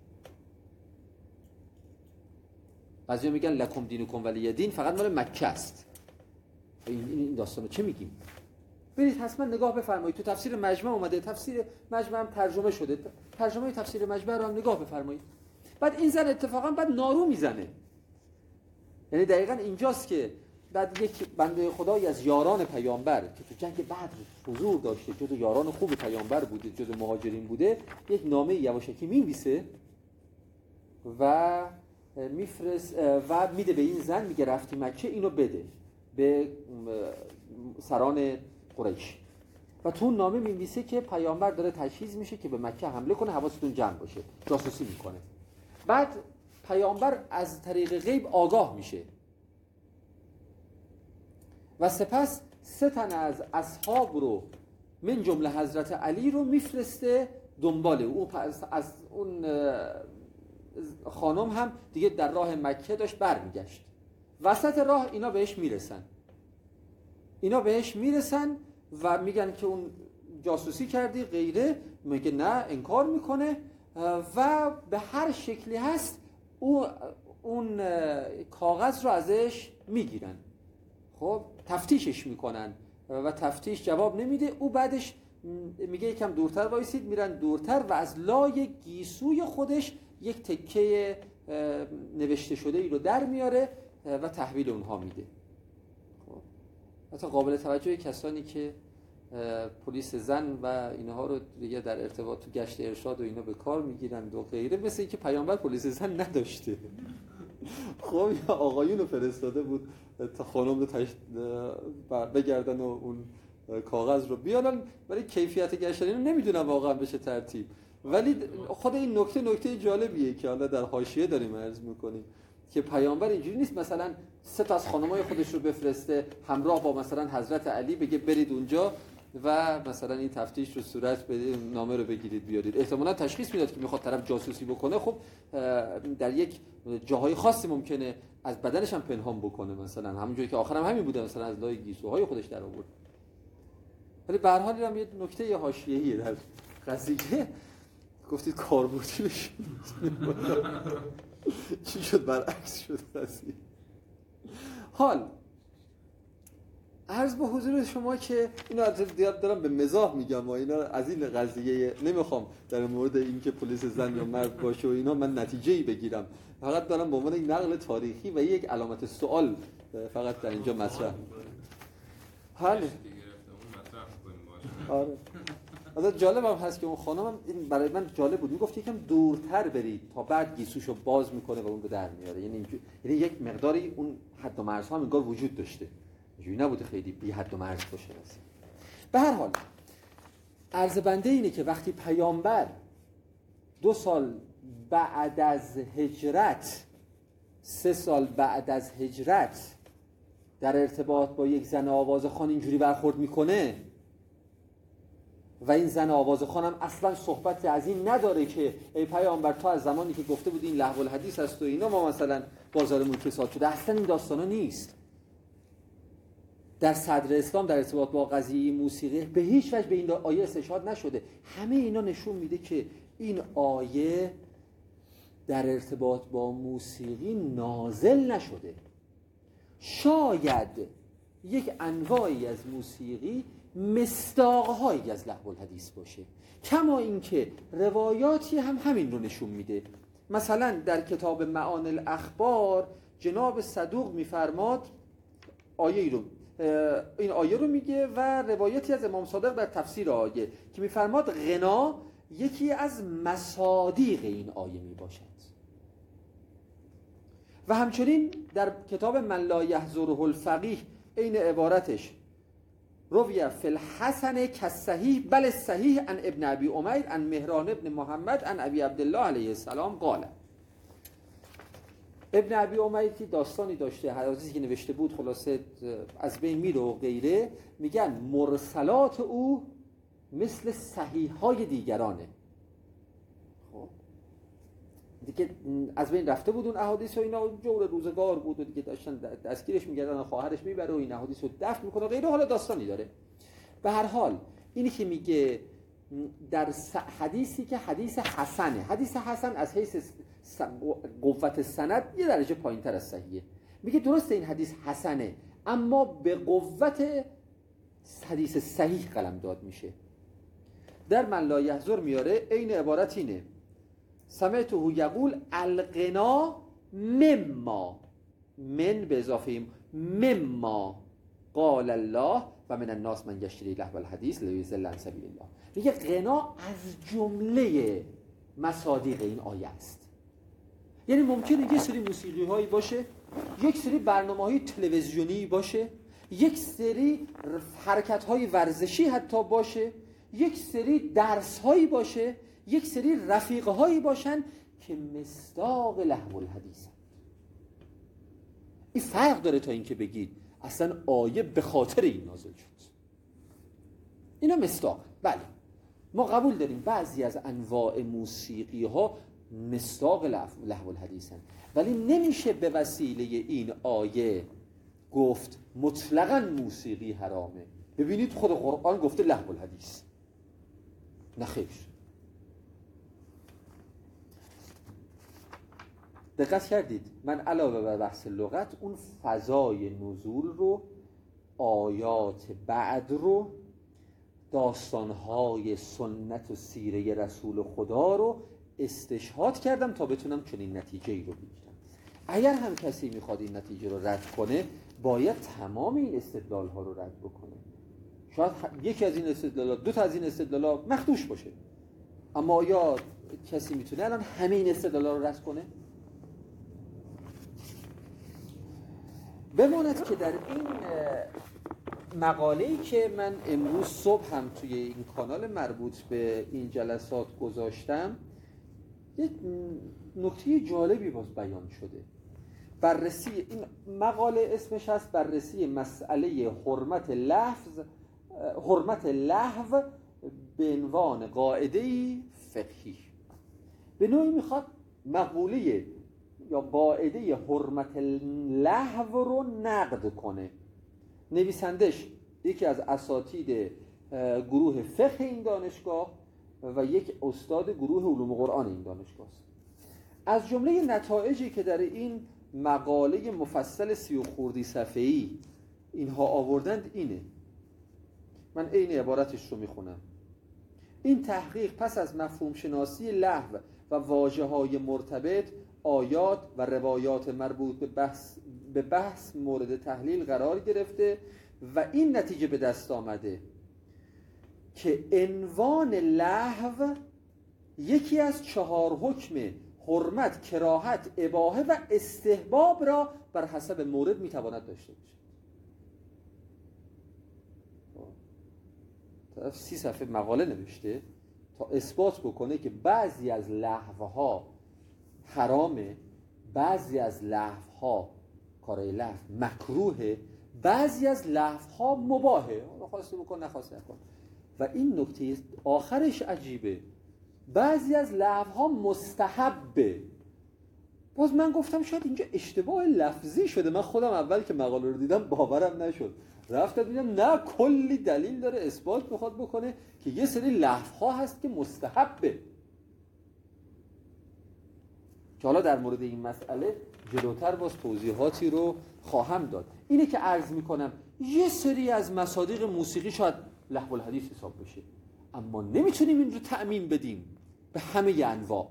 بعضیا میگن لکم دینکم ولی دین فقط مال مکه است. این این داستانو چه میگیم؟ برید حتما نگاه بفرمایید، تو تفسیر مجمع اومده، تفسیر مجمع هم ترجمه شده، ترجمه تفسیر مجمع رو هم نگاه بفرمایید. بعد این زن اتفاقا بعد نارو میزنه، یعنی دقیقاً اینجاست که بعد یک بنده خدایی از یاران پیامبر که تو جنگ بدر حضور داشته، جزو یاران خوب پیامبر بوده، جزو مهاجرین بوده، یک نامه یواشکی می‌نویسه و میفرست و میده به این زن، میگه رفتی مکه اینو بده به سران قریش. و تو اون نامه می‌نویسه که پیامبر داره تجهیز میشه که به مکه حمله کنه، حواستون جمع باشه، جاسوسی میکنه. بعد پیامبر از طریق غیب آگاه میشه و سپس سه تن از اصحاب رو من جمله حضرت علی رو میفرسته دنبال او. از اون خانم هم دیگه در راه مکه داشت برمیگشت. وسط راه اینا بهش میرسن اینا بهش میرسن و میگن که اون جاسوسی کردی غیره. میگه نه، انکار میکنه و به هر شکلی هست او اون کاغذ رو ازش میگیرن. خب تفتیشش میکنن و تفتیش جواب نمیده. او بعدش میگه یکم دورتر وایسید، میرن دورتر و از لای گیسوی خودش یک تکه نوشته شده ای رو در میاره و تحویل اونها میده. خب حتی قابل توجه کسانی که پلیس زن و اینها رو دیگه در ارتباط تو گشت ارشاد و اینا به کار میگیرند و غیره، مثل اینکه پیامبر پلیس زن نداشته. خب یا آقایون رو فرستاده بود تا خانم رو تشت بگردن و اون کاغذ رو بیارن، ولی کیفیت گشتن اینو نمیدونم واقعا به چه ترتیب. ولی خود این نکته نکته جالبیه که حالا در حاشیه داریم عرض میکنیم که پیامبر اینجوری نیست مثلا سه تا از خانمای خودش رو بفرسته همراه با مثلا حضرت علی بگه برید اونجا و مثلا این تفتیش رو صورت بده، نامه رو بگیرید بیارید. احتمالاً تشخیص میداد که میخواد طرف جاسوسی بکنه، خب در یک جاهای خاصی ممکنه از بدنش هم پنهان بکنه، مثلا همونجوری که آخرام همین بوده، مثلا از لای گیسوهای خودش در آورد. ولی به هر حال هم یه نکته حاشیه‌ایه در قضیه. گفتید کاربردی بشه چی شد؟ برعکس شد قضیه. حال عرض به حضور شما که اینا دارم به مزاح میگم و اینا از این قضیه نمیخوام در مورد اینکه پلیس زن یا مرد باشه و اینا من نتیجه‌ای بگیرم، فقط دارم به عنوان یک نقل تاریخی و یک علامت سوال فقط در اینجا مطرح. حالا آره از جالب هم هست که اون خانم این برای من جالب بود، میگفت یکم دورتر برید تا بعد گیسوشو باز میکنه و اون رو در میاره. یعنی یعنی یک مقداری اون حد و مرزها هم انگار وجود داشته، اینجوری نبوده خیلی بی حد و مرز باشه. به هر حال عرض بنده اینه که وقتی پیامبر دو سال بعد از هجرت، سه سال بعد از هجرت در ارتباط با یک زن آوازخوان اینجوری برخورد میکنه و این زن آوازخوان هم اصلا صحبت از این نداره که ای پیامبر تو از زمانی که گفته بودی این لهو الحدیث است و اینا ما مثلا بازارمون کساد شده، اصلا این داستانا نیست. در صدر اسلام در ارتباط با قضیه موسیقی به هیچ وجه به این آیه استشهاد نشده. همه اینا نشون میده که این آیه در ارتباط با موسیقی نازل نشده. شاید یک انواعی از موسیقی مصداق‌هایی از لهو الحدیث باشه، کما اینکه روایاتی هم همین رو نشون میده. مثلا در کتاب معانی الاخبار جناب صدوق میفرماد آیه رو این آیه رو میگه و روایتی از امام صادق در تفسیر آیه که میفرماد غنا یکی از مصادیق این آیه میباشد. و همچنین در کتاب من لا یحضره الفقیه این عبارتش رویه فی الحسن کالصحیح بل الصحیح عن ابن ابی امیر عن مهران ابن محمد عن ابی عبدالله علیه السلام قال. ابن ابی امیر که داستانی داشته، حدیثی که نوشته بود خلاصه از بین میره و غیره، میگن مرسلات او مثل صحیح‌های دیگرانه. خب دیگه از بین رفته بود اون احادیث و اینا، جور روزگار بود و دیگه داشتن دستگیرش می‌کردن، خواهرش میبره و این احادیث رو دفن میکنه و غیره. حالا داستانی داره. به هر حال اینی که میگه در حدیثی که حدیث حسنه، حدیث حسن از حیث قوت سند یه درجه پایین‌تر از صحیحه. میگه درسته این حدیث حسنه اما به قوت حدیث صحیح قلمداد میشه. در من لا یحضر میاره این عبارت اینه: سمعته یقول الغنا مما، من به اضافه مما قال الله و من الناس من یشتری لهو الحدیث لیضل عن سبیل الله. میگه غنا از جمله مصادیق این آیه است. یعنی ممکنه یه سری موسیقی هایی باشه، یک سری برنامه‌های تلویزیونی باشه، یک سری حرکت های ورزشی حتی باشه، یک سری درس هایی باشه، یک سری رفیقه هایی باشن که مصداق لهو الحدیث. این فرق داره تا اینکه بگید اصلا آیه به خاطر این نازل شد. اینا مصداق. بله ما قبول داریم بعضی از انواع موسیقی ها مصداق لهو الحدیثن، ولی نمیشه به وسیله این آیه گفت مطلقاً موسیقی حرامه. ببینید خود قرآن گفته لهو الحدیث، نه خیر. دقت کردید من علاوه بر بحث لغت اون فضای نزول رو، آیات بعد رو، داستانهای سنت و سیره رسول خدا رو استشهاد کردم تا بتونم چنین نتیجه ای رو بگیرم. اگر هم کسی میخواد این نتیجه رو رد کنه باید تمام این استدلال ها رو رد بکنه. شاید یکی از این استدلال دو تا از این استدلال ها مخدوش باشه، اما آیا کسی میتونه الان همه این استدلال ها رو رد کنه؟ بماند که در این مقاله‌ای که من امروز صبح هم توی این کانال مربوط به این جلسات گذاشتم یک نکته جالبی باز بیان شده. بررسی این مقاله اسمش هست بررسی مسئله حرمت لفظ حرمت لهو به عنوان قاعده‌ای فقهی. به نوعی میخواد مقوله یا قاعده حرمت لهو رو نقد کنه. نویسندش یکی از اساتید گروه فقه این دانشگاه و یک استاد گروه علوم قرآن این دانشگاه است. از جمله نتایجی که در این مقاله مفصل سی و خوردی صفحه‌ای اینها آوردند اینه، من عین عبارتش رو میخونم: این تحقیق پس از مفهوم شناسی لهو و واژه‌های مرتبط، آیات و روایات مربوط به بحث به بحث مورد تحلیل قرار گرفته و این نتیجه به دست آمده که عنوان لهو یکی از چهار حکم حرمت، کراهت، اباحه و استحباب را بر حسب مورد میتواند داشته باشد. طرف سی صفحه مقاله نوشته تا اثبات بکنه که بعضی از لهوها حرامه، بعضی از لهوها کارای لهو مکروهه، بعضی از لهوها مباهه، خواسته بکن نخواسته نکن. و این نکته آخرش عجیبه، بعضی از لهوها مستحبه. باز من گفتم شاید اینجا اشتباه لفظی شده، من خودم اول که مقاله رو دیدم باورم نشد، رفتم دیدم نه کلی دلیل داره اثبات میخواد بکنه که یه سری لهوها هست که مستحبه. که حالا در مورد این مسئله جلوتر باز توضیحاتی رو خواهم داد. اینه که عرض میکنم یه سری از مصادیق موسیقی شاید لهو الحدیث حساب بشه، اما نمیتونیم این رو تأمین بدیم به همه انواع.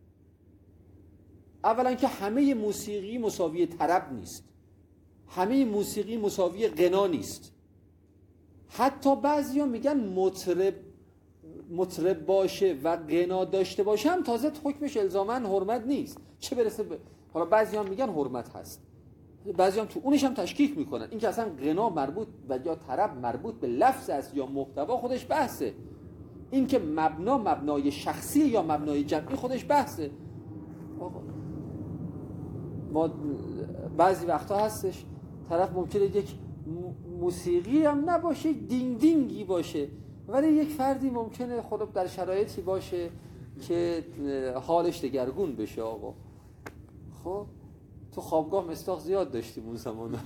اولا که همه موسیقی مساوی طرب نیست، همه موسیقی مساوی غنا نیست. حتی بعضیا میگن مطرب مطرب باشه و غنا داشته باشه هم تازه حکمش الزاماً حرمت نیست، چه برسه ب... حالا بعضیا میگن حرمت هست، بعضیا هم تو اونش هم تشکیک میکنن. این که اصلا غنا مربوط و یا طرب مربوط به لفظ است یا محتوا خودش بحثه. این که مبنا مبنای شخصی یا مبنای جمعی خودش بحثه. آقا ما بعضی وقتا هستش طرف ممکنه یک موسیقی هم نباشه، دینگ دینگی باشه، ولی یک فردی ممکنه خود در شرایطی باشه که حالش دگرگون بشه. آقا خب تو خوابگاه مستاق زیاد داشتیم اون زمان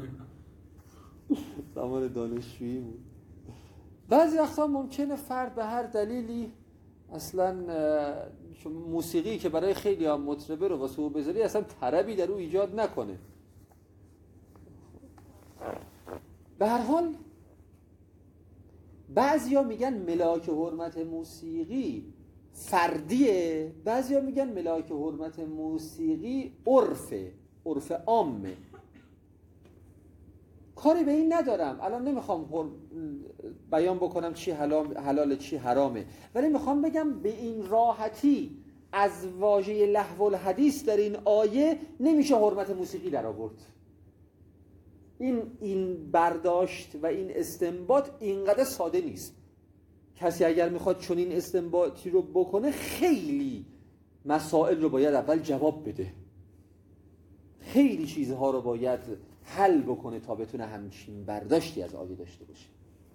زمان دانشجویی بود. بعضی وقتا ممکنه فرد به هر دلیلی اصلا موسیقی که برای خیلی هم مطربه رو واسه او بذاری اصلا طربی در او ایجاد نکنه. به هر حال بعضیا میگن ملاک حرمت موسیقی فردیه، بعضیا میگن ملاک حرمت موسیقی عرفه، عرف عامه. کاری به این ندارم، الان نمیخوام بیان بکنم چی حلال حلال چی حرامه، ولی میخوام بگم به این راحتی از واژه لهو الحدیث در این آیه نمیشه حرمت موسیقی در آورد. این این برداشت و این استنباط اینقدر ساده نیست. کسی اگر میخواد چون این استنباطی رو بکنه خیلی مسائل رو باید اول جواب بده، خیلی چیزها رو باید حل بکنه تا بتونه همچین برداشتی از آیه داشته باشه.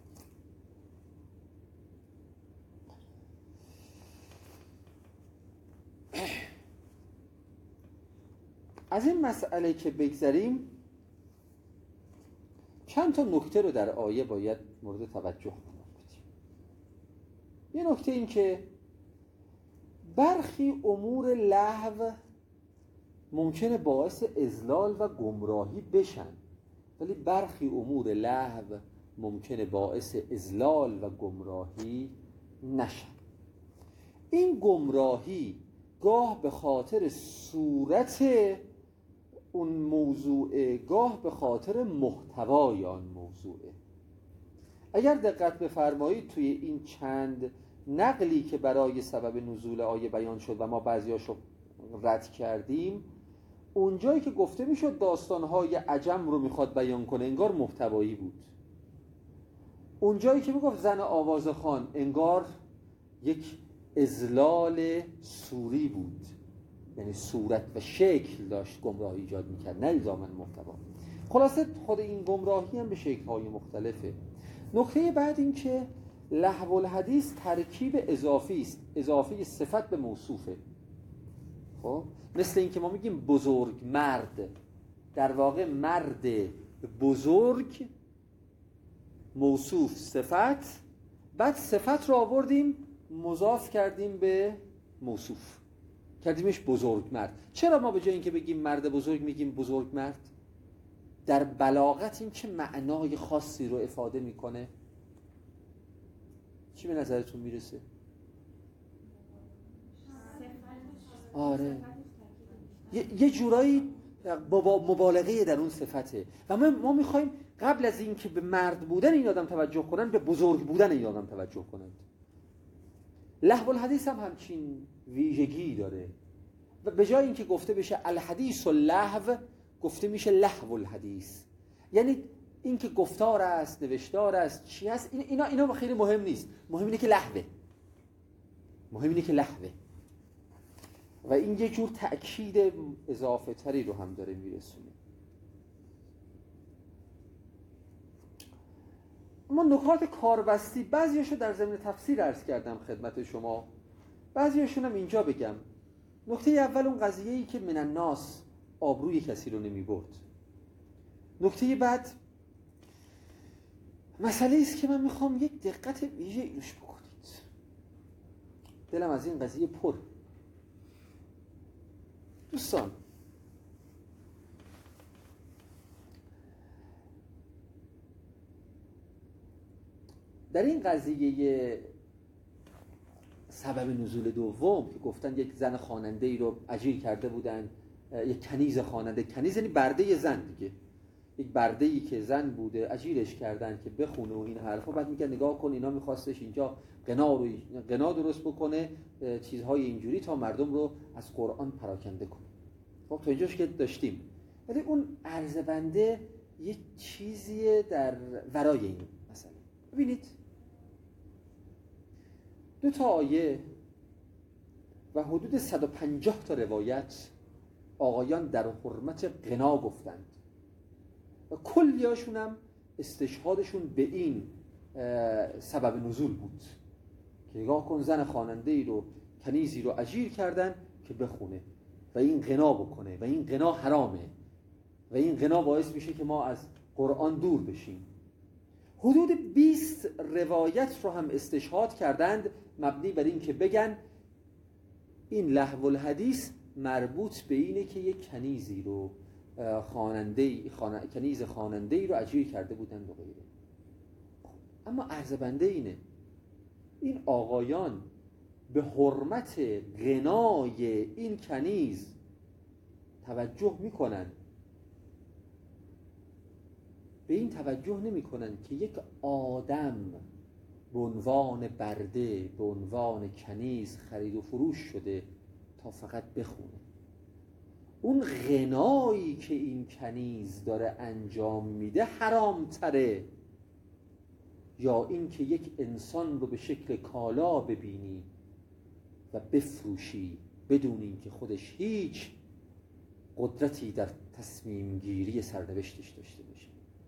از این مسئله که بگذریم، چند تا نکته رو در آیه باید مورد توجه قرار بدیم. یه نکته این که برخی امور لهو ممکنه باعث اضلال و گمراهی بشن، ولی برخی امور لهو ممکنه باعث اضلال و گمراهی نشه. این گمراهی گاه به خاطر صورت اون موضوع، گاه به خاطر محتوای آن موضوعه. اگر دقت بفرمایید توی این چند نقلی که برای سبب نزول آیه بیان شد و ما بعضیاشو رد کردیم، اونجایی که گفته میشد داستانهای عجم رو میخواد بیان کنه انگار محتوایی بود. اونجایی که میگفت زن آوازخوان انگار یک اضلال صوری بود، یعنی صورت و شکل داشت گمراهی ایجاد میکرد، نه الزاماً محتوا. خلاصه خود این گمراهی هم به شکل‌های مختلفه. نکته بعد این که لهو الحدیث ترکیب اضافی است، اضافی صفت به موصوفه. خب مثل این که ما میگیم بزرگ مرد، در واقع مرد بزرگ موصوف صفت، بعد صفت رو آوردیم مضاف کردیم به موصوف، کردیمش بزرگ مرد. چرا ما به جای اینکه بگیم مرد بزرگ میگیم بزرگ مرد؟ در بلاغت این چه معنای خاصی رو افاده میکنه؟ چی به نظرتون میرسه؟ آره یه, یه جورایی مبالغه در اون صفته و ما, ما میخوایم قبل از این که به مرد بودن این آدم توجه کنن به بزرگ بودن این آدم توجه کنند. لهو الحدیث هم همچین ویژگی داره و به جای اینکه گفته بشه الحدیث و لهو گفته میشه لهو الحدیث، یعنی این که گفتار است، نوشتار است، چی هست، اینا اینا خیلی مهم نیست، مهم اینه که لهوه، مهم اینه که لهوه. و این یه جور تأکید اضافه تری رو هم داره میرسونه. اما نکات کاربستی بعضیاشو در ضمن تفسیر عرض کردم خدمت شما، بعضیاشون هم اینجا بگم. نکته اول اون قضیه‌ای که من الناس آبروی کسی رو نمی برد. نکته بعد مسئله است که من میخوام یک دقت ویژه روش بکنید. دلم از این قضیه پر. دوستان در این قضیه سبب نزول دوم که گفتن یک زن خواننده ای رو اجیر کرده بودن، یک کنیز خواننده، کنیز یعنی برده زن دیگه، یک برده ای که زن بوده اجیرش کردن که بخونه و این حرفا، بعد میگه نگاه کن اینا میخواستش اینجا قنا رو قنا درست بکنه، چیزهای اینجوری تا مردم رو از قرآن پراکنده کنه. خب تا اینجاش که داشتیم، ولی اون عرض بنده یه چیزیه در ورای این مسئله. ببینید دو تا آیه و حدود صد و پنجاه تا روایت آقایان در حرمت غنا گفتند و کلیاشون هم استشهادشون به این سبب نزول بود که نگاه کن زن خواننده ای رو، کنیزی رو اجیر کردن که بخونه و این غنا بکنه و این غنا حرامه و این غنا باعث میشه که ما از قرآن دور بشیم. حدود بیست روایت رو هم استشهاد کردند مبنی بر این که بگن این لهو الحدیث مربوط به اینه که یک کنیزی رو خواننده خان... کنیز خواننده ای رو اجیر کرده بودند و غیره. اما عرض بنده اینه این آقایان به حرمت غنای این کنیز توجه میکنن، به این توجه نمی کنن که یک آدم به عنوان برده، به عنوان کنیز خرید و فروش شده تا فقط بخونه. اون غنایی که این کنیز داره انجام میده حرام تره یا این که یک انسان رو به شکل کالا ببینی و بفروشی بدون این که خودش هیچ قدرتی در تصمیم گیری سرنوشتش داشته باشه.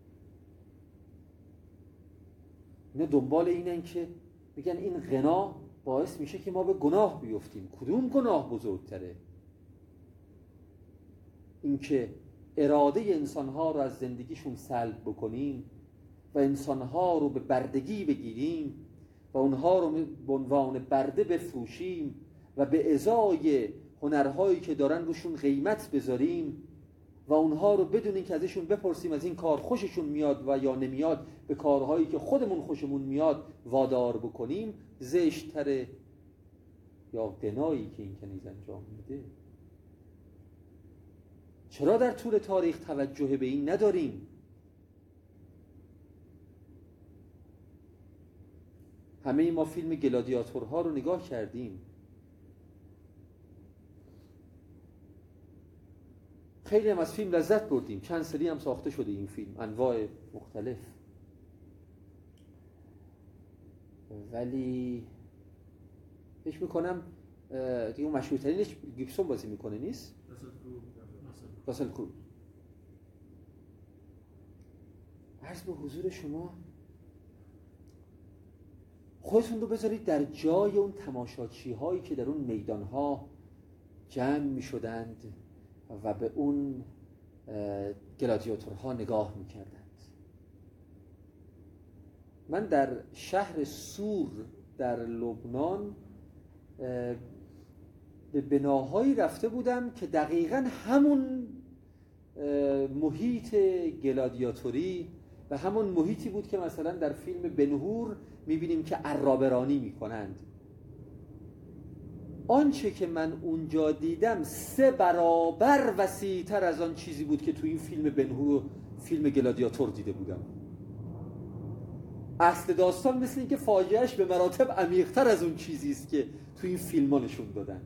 اینا دنبال اینن که میگن این غنا باعث میشه که ما به گناه بیفتیم. کدوم گناه بزرگتره؟ این که اراده انسانها رو از زندگیشون سلب بکنیم و انسانها رو به بردگی بگیریم و اونها رو به عنوان برده بفروشیم و به ازای هنرهایی که دارن روشون قیمت بذاریم و اونها رو بدون اینکه ازشون بپرسیم از این کار خوششون میاد و یا نمیاد به کارهایی که خودمون خوشمون میاد وادار بکنیم، زشت‌تره یا قنایی که این کنیز انجام میده. چرا در طول تاریخ توجه به این نداریم؟ همه ما فیلم گلادیاتورها رو نگاه کردیم. خیلی هم از فیلم لذت بردیم. چند سری هم ساخته شده این فیلم، انواع مختلف. ولی فکر میکنم دیگه اون مشهورترینش گیبسون بازی میکنه نیست؟ راسل کرو. عرض به حضور شما خودتون رو بذارید در جای اون تماشاچی هایی که در اون میدان ها جمع می شدند و به اون گلادیاتورها نگاه می کردند. من در شهر سور در لبنان به بناهایی رفته بودم که دقیقاً همون محیط گلادیاتوری و همون محیطی بود که مثلا در فیلم بنهور میبینیم که عرابرانی میکنند. آنچه که من اونجا دیدم سه برابر وسیع‌تر از آن چیزی بود که تو این فیلم بنهور و فیلم گلادیاتور دیده بودم. اصل داستان مثل این که فاجعهش به مراتب عمیق‌تر از اون چیزی است که تو این فیلم‌ها نشون دادن.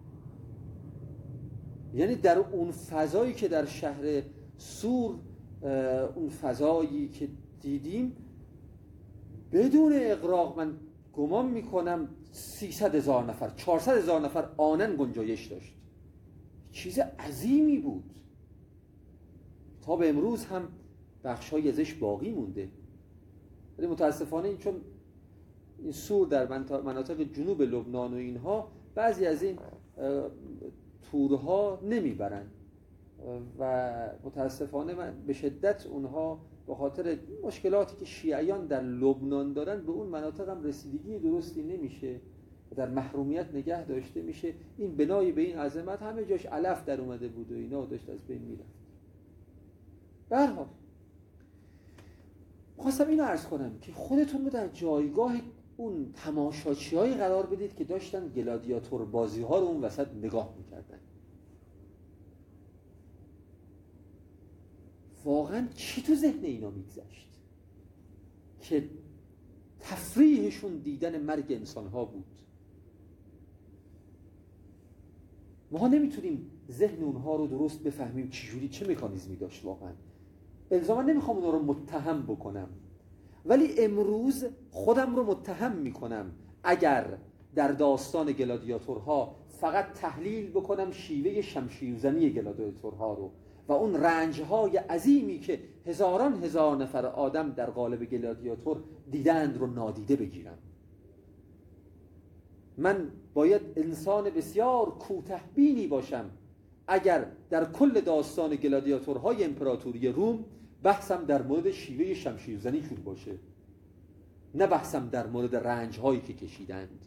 یعنی در اون فضایی که در شهر سور، اون فضایی که دیدیم، بدون اغراق من گمان میکنم سیصد هزار نفر چهارصد هزار نفر آنن گنجایش داشت. چیز عظیمی بود. تا به امروز هم بخش‌های ازش باقی مونده. ولی متاسفانه این چون این سور در مناطق جنوب لبنان و اینها بعضی از این تورها نمیبرن و متاسفانه من به شدت اونها به خاطر مشکلاتی که شیعیان در لبنان دارن به اون مناطق هم رسیدگی درستی نمیشه و در محرومیت نگه داشته میشه. این بنای به این عظمت همه جاش علف در اومده بود و اینا داشت از بین میرفت. به هر حال خواستم اینو عرض کنم که خودتون رو در جایگاه اون تماشاچی‌های قرار بدید که داشتن گلادیاتور بازی ها رو اون وسط نگاه میکردن. واقعا چی تو ذهن اینا میگذشت که تفریحشون دیدن مرگ انسان ها بود؟ ما نمیتونیم ذهن اونها رو درست بفهمیم چجوری، چه مکانیزمی داشت. واقعا الزاما نمیخوام اونها رو متهم بکنم، ولی امروز خودم رو متهم میکنم اگر در داستان گلادیاتورها فقط تحلیل بکنم شیوه شمشیرزنی گلادیاتورها رو و اون رنجهای عظیمی که هزاران هزار نفر آدم در قالب گلادیاتور دیدند رو نادیده بگیرم. من باید انسان بسیار کوتاه‌بینی باشم اگر در کل داستان گلادیاتورهای امپراتوری روم بحثم در مورد شیوه شمشیرزنی شد باشه، نه بحثم در مورد رنجهایی که کشیدند.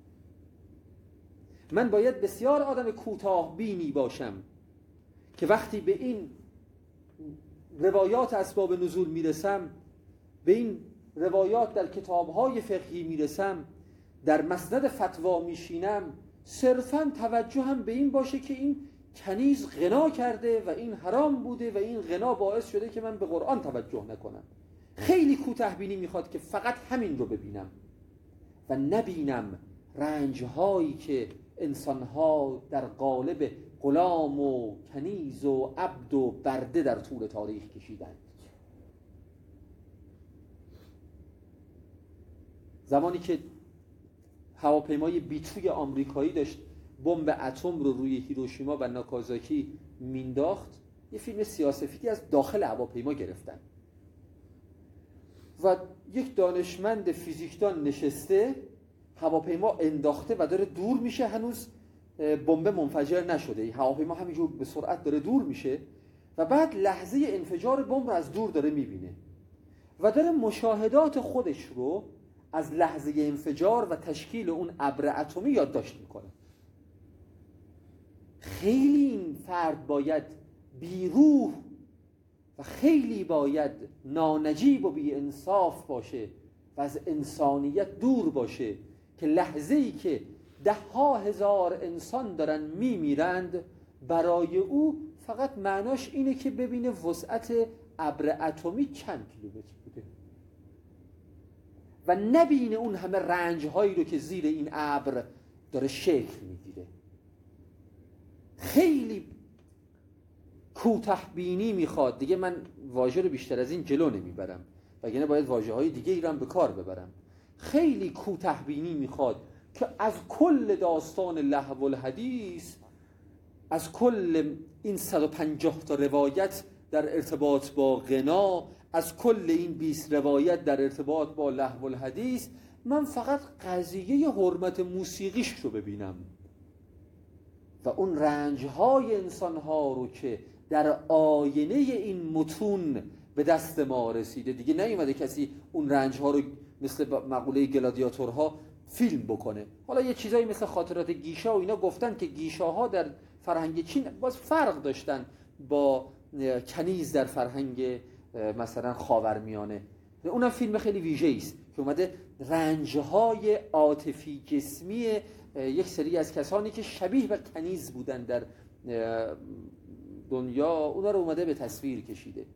من باید بسیار آدم کوتاه‌بینی باشم که وقتی به این روایات اسباب نزول میرسم، به این روایات در کتاب‌های فقهی میرسم، در مسند فتوا میشینم، صرفاً توجهم به این باشه که این کنیز غنا کرده و این حرام بوده و این غنا باعث شده که من به قرآن توجه نکنم. خیلی کوتاه‌بینی میخواد که فقط همین رو ببینم و نبینم رنج‌هایی که انسان‌ها در قالب غلام و کنیز و عبد و برده در طول تاریخ کشیدند. زمانی که هواپیمای بی توی آمریکایی داشت بمب اتم رو روی هیروشیما و ناکازاکی مینداخت، یه فیلم سیاه‌سفیدی از داخل هواپیما گرفتن و یک دانشمند فیزیکدان نشسته، هواپیما انداخته و داره دور میشه، هنوز بمب منفجر نشده، هواپیما همینجور به سرعت داره دور میشه و بعد لحظه انفجار بمب رو از دور داره میبینه و داره مشاهدات خودش رو از لحظه انفجار و تشکیل اون ابر اتمی یادداشت میکنه. خیلی این فرد باید بی روح و خیلی باید نانجیب و بی انصاف باشه و از انسانیت دور باشه که لحظه‌ای که ده ها هزار انسان دارن میمیرند برای او فقط معناش اینه که ببینه وسعت ابر اتمی چند کیلومتر بوده و نبینه اون همه رنج‌هایی رو که زیر این ابر داره شکل میگیره. خیلی کوتاه‌بینی میخواد. دیگه من واژه رو بیشتر از این جلو نمیبرم وگرنه باید واژه‌های دیگه ای رو هم به کار ببرم. خیلی کوتاه‌بینی میخواد که از کل داستان لهو الحدیث، از کل این صد و پنجاه تا روایت در ارتباط با غنا، از کل این بیست روایت در ارتباط با لهو الحدیث، من فقط قضیه حرمت موسیقیش رو ببینم و اون رنج‌های انسان‌ها رو که در آینه این متون به دست ما رسیده. دیگه نیومده کسی اون رنج‌ها رو مثل مقوله گلادیاتورها فیلم بکنه. حالا یه چیزایی مثل خاطرات گیشا و اینا گفتن که گیشاها در فرهنگ چین باز فرق داشتن با کنیز در فرهنگ مثلا خاورمیانه. اونم فیلم خیلی ویژه‌ای است که اومده رنج‌های عاطفی جسمی یک سری از کسانی که شبیه به کنیز بودن در دنیا، اونا رو اومده به تصویر کشیده.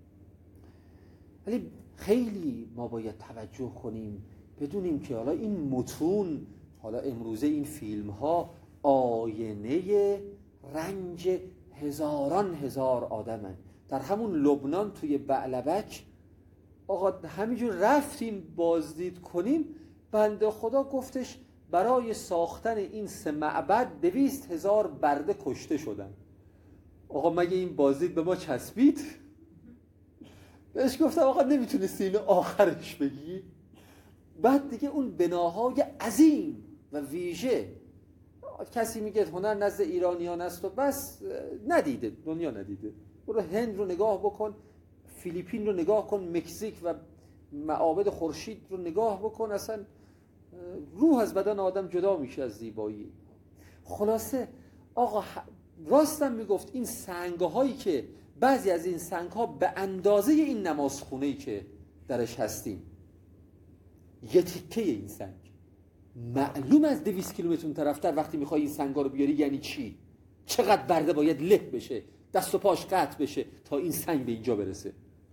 ولی خیلی ما باید توجه کنیم بدونیم که حالا این متون، حالا امروزه این فیلم ها آینه رنج هزاران هزار آدمن. در همون لبنان توی بعلبک آقا همینجور رفتیم بازدید کنیم، بنده خدا گفتش برای ساختن این سه معبد دویست هزار برده کشته شدن. آقا مگه این بازدید به ما چسبید؟ بهش گفتم آقا نمیتونستی اینو آخرش بگی؟ بعد دیگه اون بناهای عظیم و ویژه، کسی میگه هنر نزد ایرانیان است و بس، ندیده، دنیا ندیده. برو هند رو نگاه بکن، فیلیپین رو نگاه کن، مکزیک و معابد خورشید رو نگاه بکن، اصلا روح از بدن آدم جدا میشه از زیبایی. خلاصه آقا راستم میگفت این سنگ هایی که بعضی از این سنگ ها به اندازه این نمازخونه‌ای که درش هستیم، یه تیکه این سنگ معلوم از دویست کیلومتر اون طرفتر وقتی میخوای این سنگا رو بیاری یعنی چی؟ چقدر برده باید له بشه، دست و پاش قطع بشه تا این سنگ به اینجا برسه.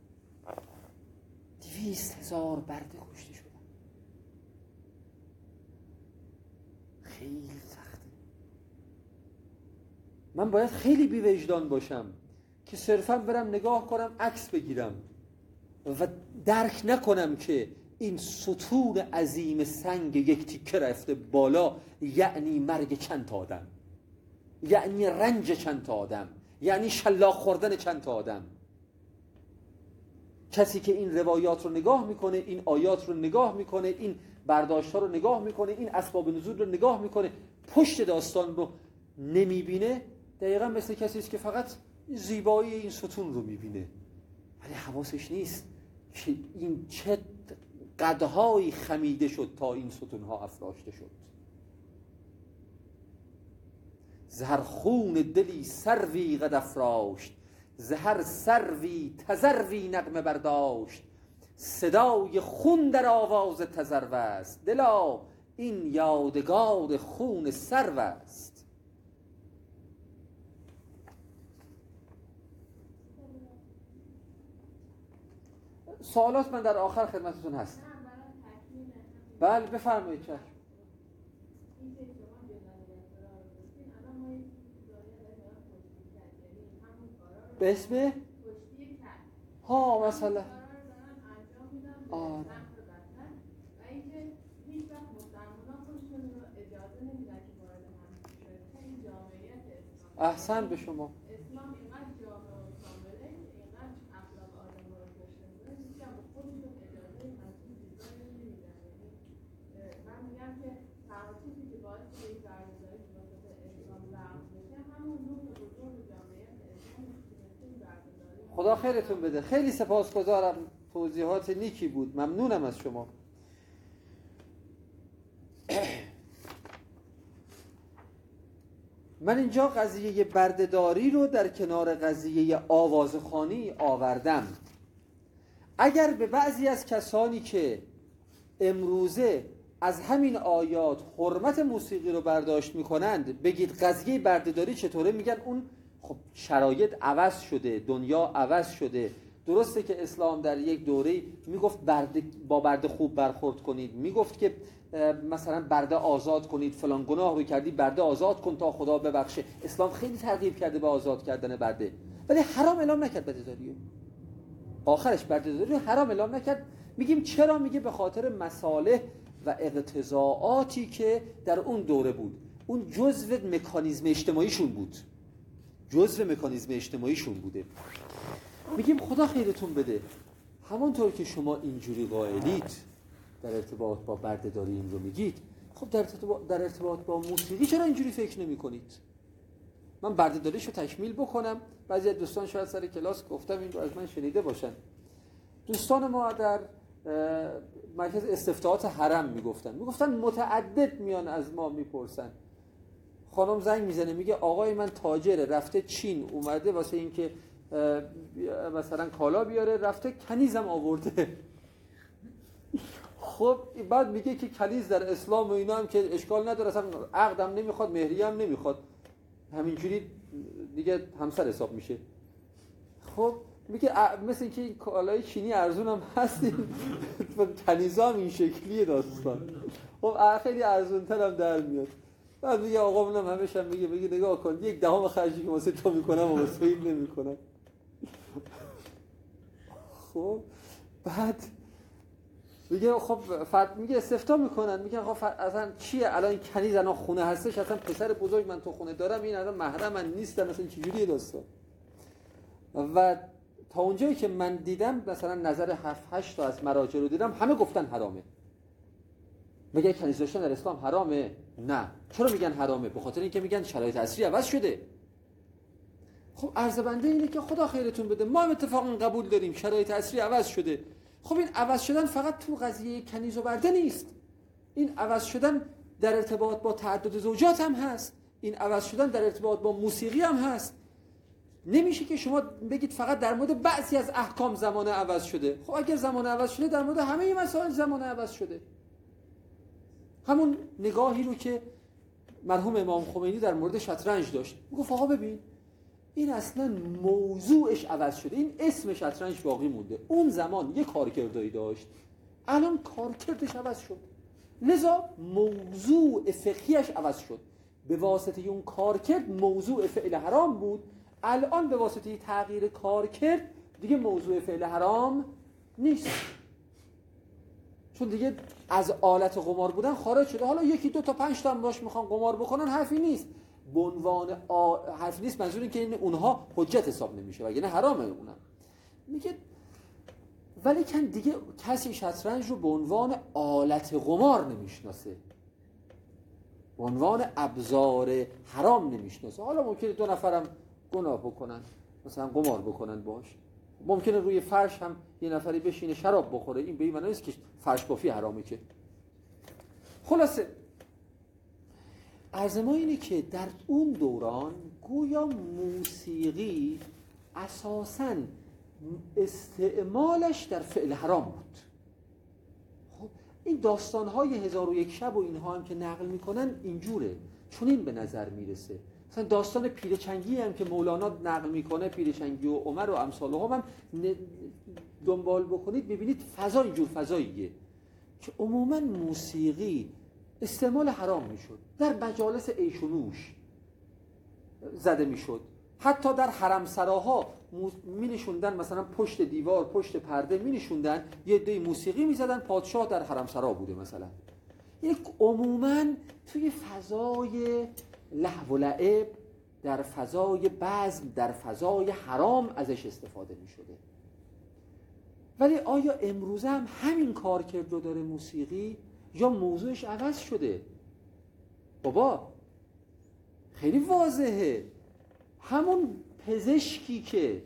دویست هزار برده کشته شدن. خیلی سخته. من باید خیلی بی وجدان باشم که صرفا برم نگاه کنم عکس بگیرم و درک نکنم که این ستون عظیم سنگ یک تیکه رفته بالا یعنی مرگ چند تا آدم، یعنی رنج چند تا آدم، یعنی شلاق خوردن چند تا آدم. کسی که این روایات رو نگاه میکنه، این آیات رو نگاه میکنه، این برداشت‌ها رو نگاه میکنه، این اسباب نزول رو نگاه میکنه، پشت داستان رو نمیبینه، دقیقا مثل کسی است که فقط زیبایی این ستون رو میبینه ولی حواسش نیست که این چه قدهایی خمیده شد تا این ستونها افراشته شد. زهر خون دلی سروی قد افراشت، زهر سروی تذروی نغمه برداشت، صدای خون در آواز تذرو است، دلا این یادگار خون سرو است. سوالات من در آخر خدمتتون هست. بله بفرمایید. چشم. به اسم ها مثلا آه. احسن به شما. خدا خیرتون بده. خیلی سپاسگزارم، توضیحات نیکی بود، ممنونم از شما. من اینجا قضیه بردهداری رو در کنار قضیه آوازخوانی آوردم. اگر به بعضی از کسانی که امروزه از همین آیات حرمت موسیقی رو برداشت میکنند بگید قضیه بردهداری چطوره، میگن اون خب شرایط عوض شده، دنیا عوض شده. درسته که اسلام در یک دوره میگفت برده با برده خوب برخورد کنید، میگفت که مثلا برده آزاد کنید، فلان گناه رو کردی برده آزاد کن تا خدا ببخشه. اسلام خیلی ترغیب کرده به آزاد کردن برده، ولی حرام اعلام نکرد بردهداری. آخرش بردهداری رو حرام اعلام نکرد. میگیم چرا؟ میگه به خاطر مصالح و اقتضاعاتی که در اون دوره بود. اون جزء مکانیزم اجتماعیشون بود، جزء مکانیزم اجتماعیشون بوده. میگیم خدا خیرتون بده، همانطور که شما اینجوری قائلید در ارتباط با بردهداری این رو میگید، خب در ارتباط, در ارتباط با موسیقی چرا اینجوری فکر نمی کنید؟ من بردهداریشو تکمیل بکنم. بعضی از دوستان شاید سر کلاس گفتم این رو از من شنیده باشن. دوستان ما در مرکز استفتاءات حرم میگفتن میگفتن متعدد میان از ما میپرسن. خانم زنگ میزنه میگه آقای من تاجره، رفته چین اومده واسه این که مثلا کالا بیاره، رفته کنیزم آورده. خب بعد میگه که کنیز در اسلام و اینا هم که اشکال نداره، اصلا عقدم نمیخواد، مهریه هم نمیخواد، همینجوری دیگه همسر حساب میشه. خب میگه مثل اینکه این کالای چینی ارزون هم هستیم، کنیزا هم این شکلیه داستان. خب خیلی ارزونتر هم در میاد. بعد میگه آقا منم همیشه هم میگه بگی نگاه کن یک دهم خرجی که واسه تو میکنم و واسه این نمیکنم. خب بعد میگه خب فرد میگه استفتاء میکنن، میگه خب اصلا چیه الان این کنیز الان خونه هستش، اصلا پسر بزرگ من تو خونه دارم، این الان محرم من نیستن، اصلا چجوریه داستان؟ و تا اونجایی که من دیدم مثلا نظر هفت هشت تا از مراجع رو دیدم همه گفتن حرامه. میگه کنیز داشتن در اسلام حرامه؟ نه. چرا میگن حرامه؟ به خاطر اینکه میگن شرایط عصری عوض شده. خب عرض بنده اینه که خدا خیرتون بده، ما هم اتفاقا قبول داریم شرایط عصری عوض شده. خب این عوض شدن فقط تو قضیه کنیز و برده نیست، این عوض شدن در ارتباط با تعدد زوجات هم هست، این عوض شدن در ارتباط با موسیقی هم هست. نمیشه که شما بگید فقط در مورد بعضی از احکام زمانه عوض شده. خب اگر زمانه عوض شده در مورد همه مسائل زمانه عوض شده. همون نگاهی رو که مرحوم امام خمینی در مورد شطرنج داشت، میگفت آقا ببین این اصلا موضوعش عوض شده، این اسم شطرنج باقی مونده، اون زمان یه کارکردی داشت، الان کارکردش عوض شد، لذا موضوع فقهیش عوض شد. به واسطه اون کارکرد موضوع فعل حرام بود، الان به واسطه تغییر کارکرد دیگه موضوع فعل حرام نیست، چون دیگه از آلت قمار بودن خارج شده. حالا یکی دو تا پنج تا هم باش میخوان قمار بکنن حرفی نیست، به عنوان آ... حرفی نیست، منظور این که این اونها حجت حساب نمیشه و یعنی حرامه اونم. میگه ولی کن دیگه کسی شطرنج رو به عنوان آلت قمار نمیشناسه، به عنوان ابزار حرام نمیشناسه. حالا ممکنه دو نفرم گناه بکنن، مثلا قمار بکنن باش، ممکنه روی فرش هم یه نفری بشینه شراب بخوره، این به این معنی نیست که فرش بافی حرامه که. خلاصه عرض ما اینه که در اون دوران گویا موسیقی اساساً استعمالش در فعل حرام بود. خب این داستان‌های هزار و یک شب و اینها هم که نقل میکنن اینجوره، چون این به نظر میرسه. مثلا داستان پیرچنگی هم که مولانا نقل میکنه، پیرچنگی و عمر و امثال هم, هم دنبال بکنید ببینید فضا اینجور فضاییه که عموما موسیقی استعمال حرام میشد، در مجالس عیش و نوش زده میشد، حتی در حرمسراها می نشوندن، مثلا پشت دیوار پشت پرده می نشوندن یه عده موسیقی می زدن، پادشاه در حرمسرا بوده مثلا. یک عموما توی فضای لهو و لعب، در فضای بزم، در فضای حرام ازش استفاده می شده. ولی آیا امروزه هم همین کار کرد رو داره موسیقی یا موضوعش عوض شده؟ بابا خیلی واضحه، همون پزشکی که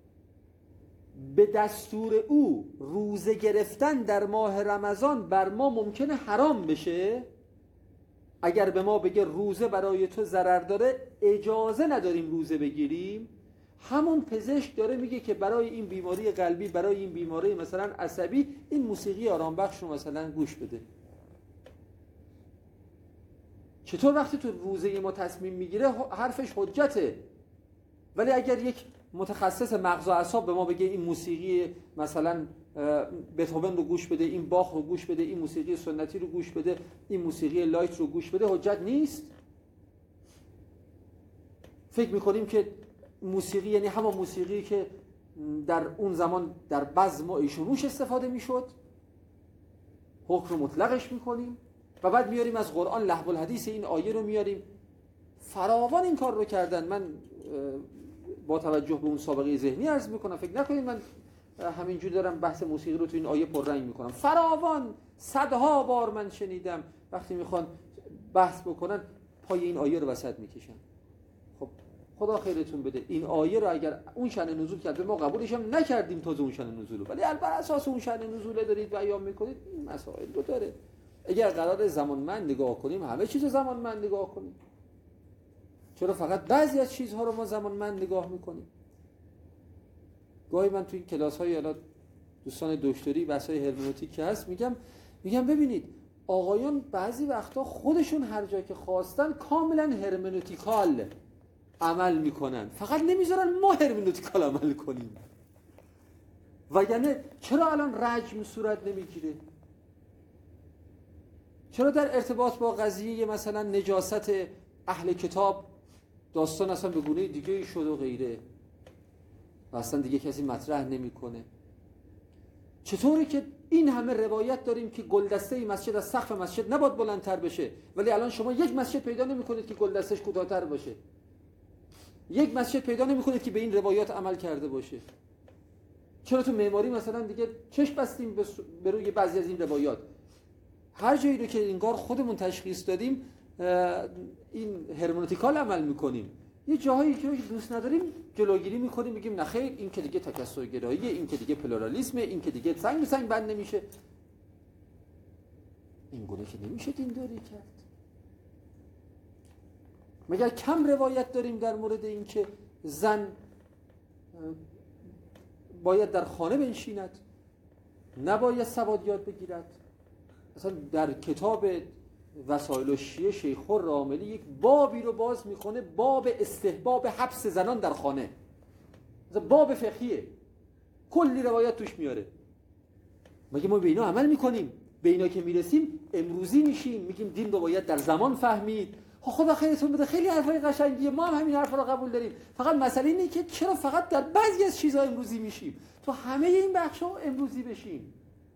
به دستور او روزه گرفتن در ماه رمضان بر ما ممکنه حرام بشه، اگر به ما بگه روزه برای تو ضرر داره اجازه نداریم روزه بگیریم، همون پزشک داره میگه که برای این بیماری قلبی، برای این بیماری مثلا عصبی، این موسیقی آرام بخش رو مثلا گوش بده. چطور وقتی تو روزه ما تصمیم میگیره حرفش حجته، ولی اگر یک متخصص مغز و اعصاب به ما بگه این موسیقی مثلا بتهوون رو گوش بده، این باخ رو گوش بده، این موسیقی سنتی رو گوش بده، این موسیقی لایت رو گوش بده، حجت نیست؟ فکر میکنیم که موسیقی یعنی همون موسیقی که در اون زمان در بزم و ایشونوش استفاده میشد، حکم مطلقش میکنیم و بعد میاریم از قرآن لهو الحدیث این آیه رو میاریم. فراوان این کار رو کردن. من با توجه به اون سابقه ذهنی عرض میکنم، فکر نکنید من همینجوری دارم بحث موسیقی رو تو این آیه پررنگ میکنم. فراوان صدها بار من شنیدم وقتی میخوان بحث بکنن پای این آیه رو وسط میکشن. خب خدا خیرتون بده، این آیه رو اگر اون شأن نزول کرده ما قبولش هم نکردیم تازه اون شأن نزول رو، ولی بر اساس اون شأن نزول دارید بیان میکنید، این مسائل رو داره. اگر قرار زمانمند نگاه کنیم همه چیز زمانمند نگاه کنیم، چرا فقط بعضی از چیزها رو ما زمانمند نگاه میکنیم؟ گاهی من توی کلاس‌های الان دوستان دکتری بحث‌های هرمنوتیک که هست میگم میگم ببینید آقایان بعضی وقتا خودشون هر جا که خواستن کاملا هرمنوتیکال عمل میکنن، فقط نمیذارن ما هرمنوتیکال عمل کنیم. وگرنه چرا الان رجم صورت نمیگیره؟ چرا در ارتباط با قضیه مثلا نجاست اهل کتاب داستان اصلا به گونه دیگه شد و غیره و اصلا دیگه کسی مطرح نمیکنه؟ چطوره که این همه روایت داریم که گلدسته مسجد از سقف مسجد نباید بلندتر بشه، ولی الان شما یک مسجد پیدا نمیکنید که گلدستش کوتاه‌تر باشه، یک مسجد پیدا نمیکنید که به این روایات عمل کرده باشه. چرا تو معماری مثلا دیگه چشم بستیم به روی بعضی از این روایات؟ هر جایی رو که انگار خودمون تشخیص دادیم این هرمنوتیکال عمل میکنیم، یه جاهایی که دوست نداریم جلوگیری میکنیم، میگیم نه خیر این که دیگه تکثرگراییه، این که دیگه پلورالیسمه، این که دیگه سنگ به سنگ بند نمیشه. این گونه که نمیشه دینداری کرد. مگر کم روایت داریم در مورد این که زن باید در خانه بنشیند، نباید سواد یاد بگیرد؟ اصلا در کتاب وسائل الشیعه شیخ الراملی یک بابی رو باز میکنه، باب استحباب حبس زنان در خانه، مثلا باب فقهیه، کلی روایت توش میاره. مگه ما به اینا عمل میکنیم؟ به اینا که میرسیم امروزی میشیم، میگیم دین رو باید در زمان فهمید. خدا خیرتون بده، خیلی حرفای قشنگیه، ما هم همین حرفا رو قبول داریم، فقط مسئله اینه که چرا فقط در بعضی از چیزها امروزی میشیم، تو همه این بخشا امروزی بشیم،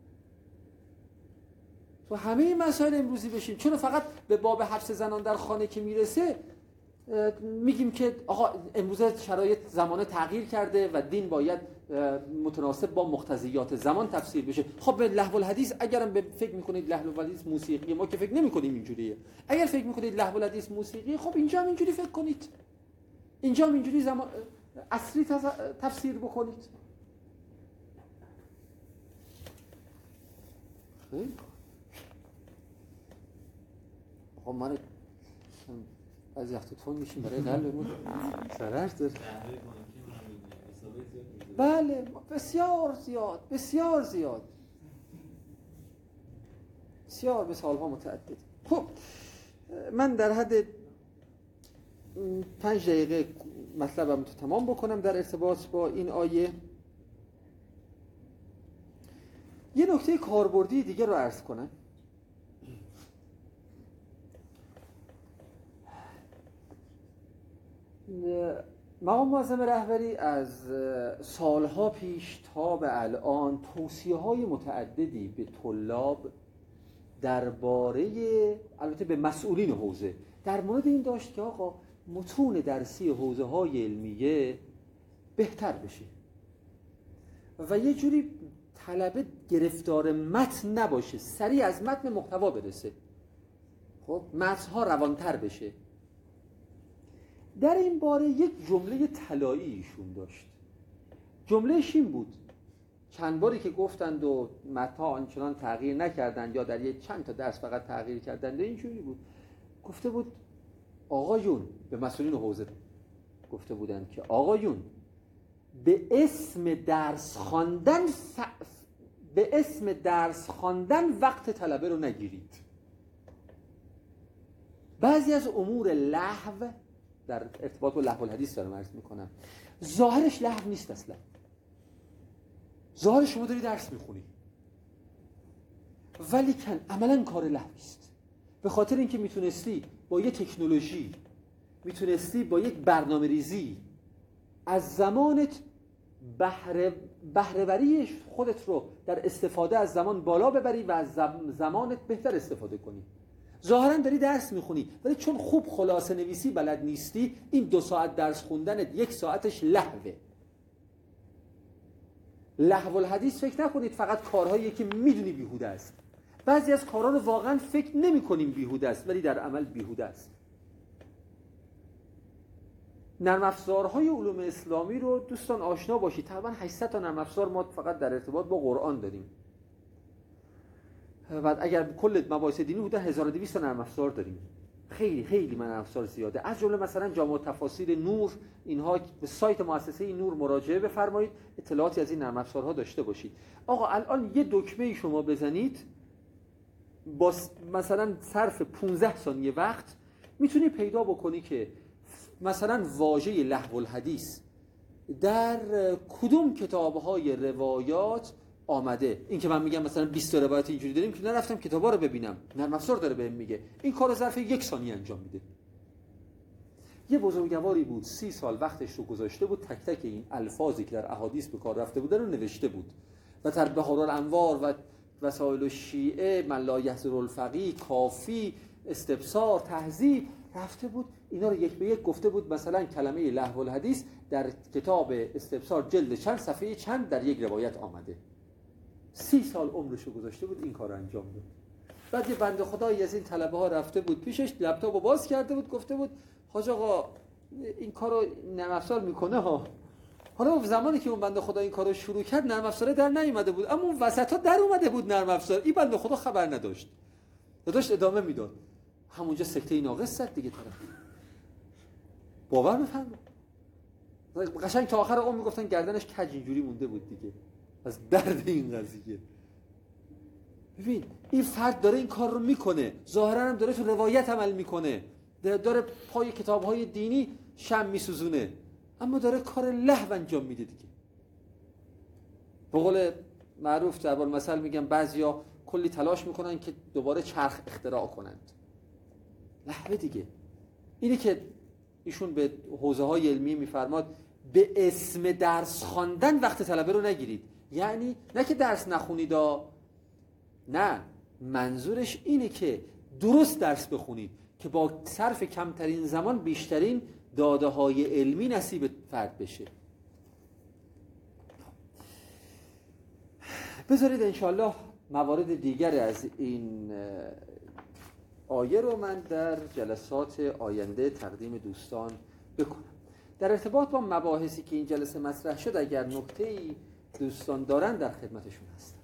تو همه این مسائل امروزی بشیم. چرا فقط به باب حبس زنان در خانه که میرسه میگیم که آقا امروزه شرایط زمانه تغییر کرده و دین باید متناسب با مقتضیات زمان تفسیر بشه؟ خب به لهو الحدیث اگرم به فکر میکنید لهو الحدیث موسیقی، ما که فکر نمیکنیم اینجوریه، اگر فکر میکنید لهو الحدیث موسیقی، خب اینجا هم اینجوری فکر کنید، اینجا هم اینجوری زمان اصلی تفسیر بکنید. خیلی آقا من از وقت تون میشیم برای قلبمون ضرر داره. بله بسیار زیاد بسیار زیاد بسیار به سالها متعدد. خب من در حد پنج دقیقه مطلبم رو تمام بکنم در ارتباط با این آیه. یه نکته کاربردی دیگه رو عرض کنم. مقام معظم رهبری از سالها پیش تا به الان توصیه‌های متعددی به طلاب درباره، البته به مسئولین حوزه، در مورد این داشت که آقا متون درسی حوزه‌های علمیه بهتر بشه و یه جوری طلبه گرفتار متن نباشه، سریع از متن محتوا برسه، خب متن‌ها روانتر بشه. در این باره یک جمله طلایی ایشون داشت. جملهش این بود، چند باری که گفتند و متن‌ها آنچنان تغییر نکردند یا در یک چند تا درس فقط تغییر کردند، اینجوری بود گفته بود آقایون، به مسئولین حوزه گفته بودند که آقایون به اسم درس خواندن ف... به اسم درس خواندن وقت طلبه رو نگیرید. بعضی از امور لهو در ارتباط با لهو الحدیث دارم عرض میکنم، ظاهرش لهو نیست اصلا. ظاهر شما داری درس میخونی، ولی کن عملا کار لهوی است. به خاطر اینکه میتونستی با یه تکنولوژی، میتونستی با یک برنامه ریزی از زمانت بهره بهره‌وری خودت رو در استفاده از زمان بالا ببری و از زمانت بهتر استفاده کنی. ظاهرا داری درس میخونی، ولی چون خوب خلاصه نویسی بلد نیستی، این دو ساعت درس خوندنت یک ساعتش لهوه. لهو الحدیث فکر نکنید فقط کارهایی که میدونی بیهوده است. بعضی از کارها رو واقعا فکر نمی کنیم بیهوده است، ولی در عمل بیهوده است. نرم افزارهای علوم اسلامی رو دوستان آشنا باشید. تقریبا هشتصد تا نرم افزار ما فقط در ارتباط با قرآن داریم. بعد اگر کل مباحث دینی بوده هزار و دویست تا نرم افزار داریم. خیلی خیلی نرم افزار زیاده. از جمله مثلا جامع تفاسیر نور، اینها به سایت مؤسسه نور مراجعه بفرمایید، اطلاعاتی از این نرم افزارها داشته باشید. آقا الان یه دکمه شما بزنید، با مثلا صرف پانزده ثانیه وقت میتونی پیدا بکنی که مثلا واژه لهو الحدیث در کدوم کتاب‌های روایات آمده. این که من میگم مثلا بیست روایت اینجوری داریم که نرفتم کتابا رو ببینم، نرم افزار داره بهم میگه، این کارو ظرف یک ثانیه انجام میده. یه بزرگواری بود سی سال وقتش رو گذاشته بود تک تک این الفاظی که در احادیث به کار رفته بودن رو نوشته بود و در بهارالانوار و وسائل الشیعه، من لا یحضر الفقیه، کافی، استبصار، تهذیب رفته بود اینا رو یک به یک گفته بود. مثلا کلمه لهو الحدیث در کتاب استبصار جلد چند صفحه چند در یک روایت آمده. سی سال عمرشو گذاشته بود این کار رو انجام داد. بعد یه بنده خدایی از این طلبه ها رفته بود پیشش، لپتاپو باز کرده بود، گفته بود حاج آقا این کارو نرم افزار میکنه ها. حالا زمانی که اون بنده خدا این کارو شروع کرد نرم افزار در نیومده بود، اما اون وسطا در اومده بود نرم افزار. این بنده خدا خبر نداشت، داشت ادامه میداد. همونجا سکته ناقص زد دیگه طرف. باور بفرمایید قشنگ تا آخر عمر میگفتن گردنش کج اینجوری مونده بود دیگه از درد این قضیه. ببین این فرد داره این کار رو میکنه، ظاهرا هم داره تو روایت عمل میکنه، داره پای کتاب‌های دینی شم میسوزونه، اما داره کار لهو انجام میده دیگه. به قول معروف در المثل میگم بعضیا کلی تلاش میکنن که دوباره چرخ اختراع کنند. لهو دیگه. اینی که ایشون به حوزه‌های علمی میفرماد به اسم درس خواندن وقت طلبه رو نگیرید. یعنی نه که درس نخونید، نه، منظورش اینه که درست درس بخونید که با صرف کمترین زمان بیشترین داده های علمی نصیب فرد بشه. بذارید انشالله موارد دیگر از این آیه رو من در جلسات آینده تقدیم دوستان بکنم. در ارتباط با مباحثی که این جلسه مطرح شد اگر نکته‌ای دوستان دارن در خدمتشون هستم.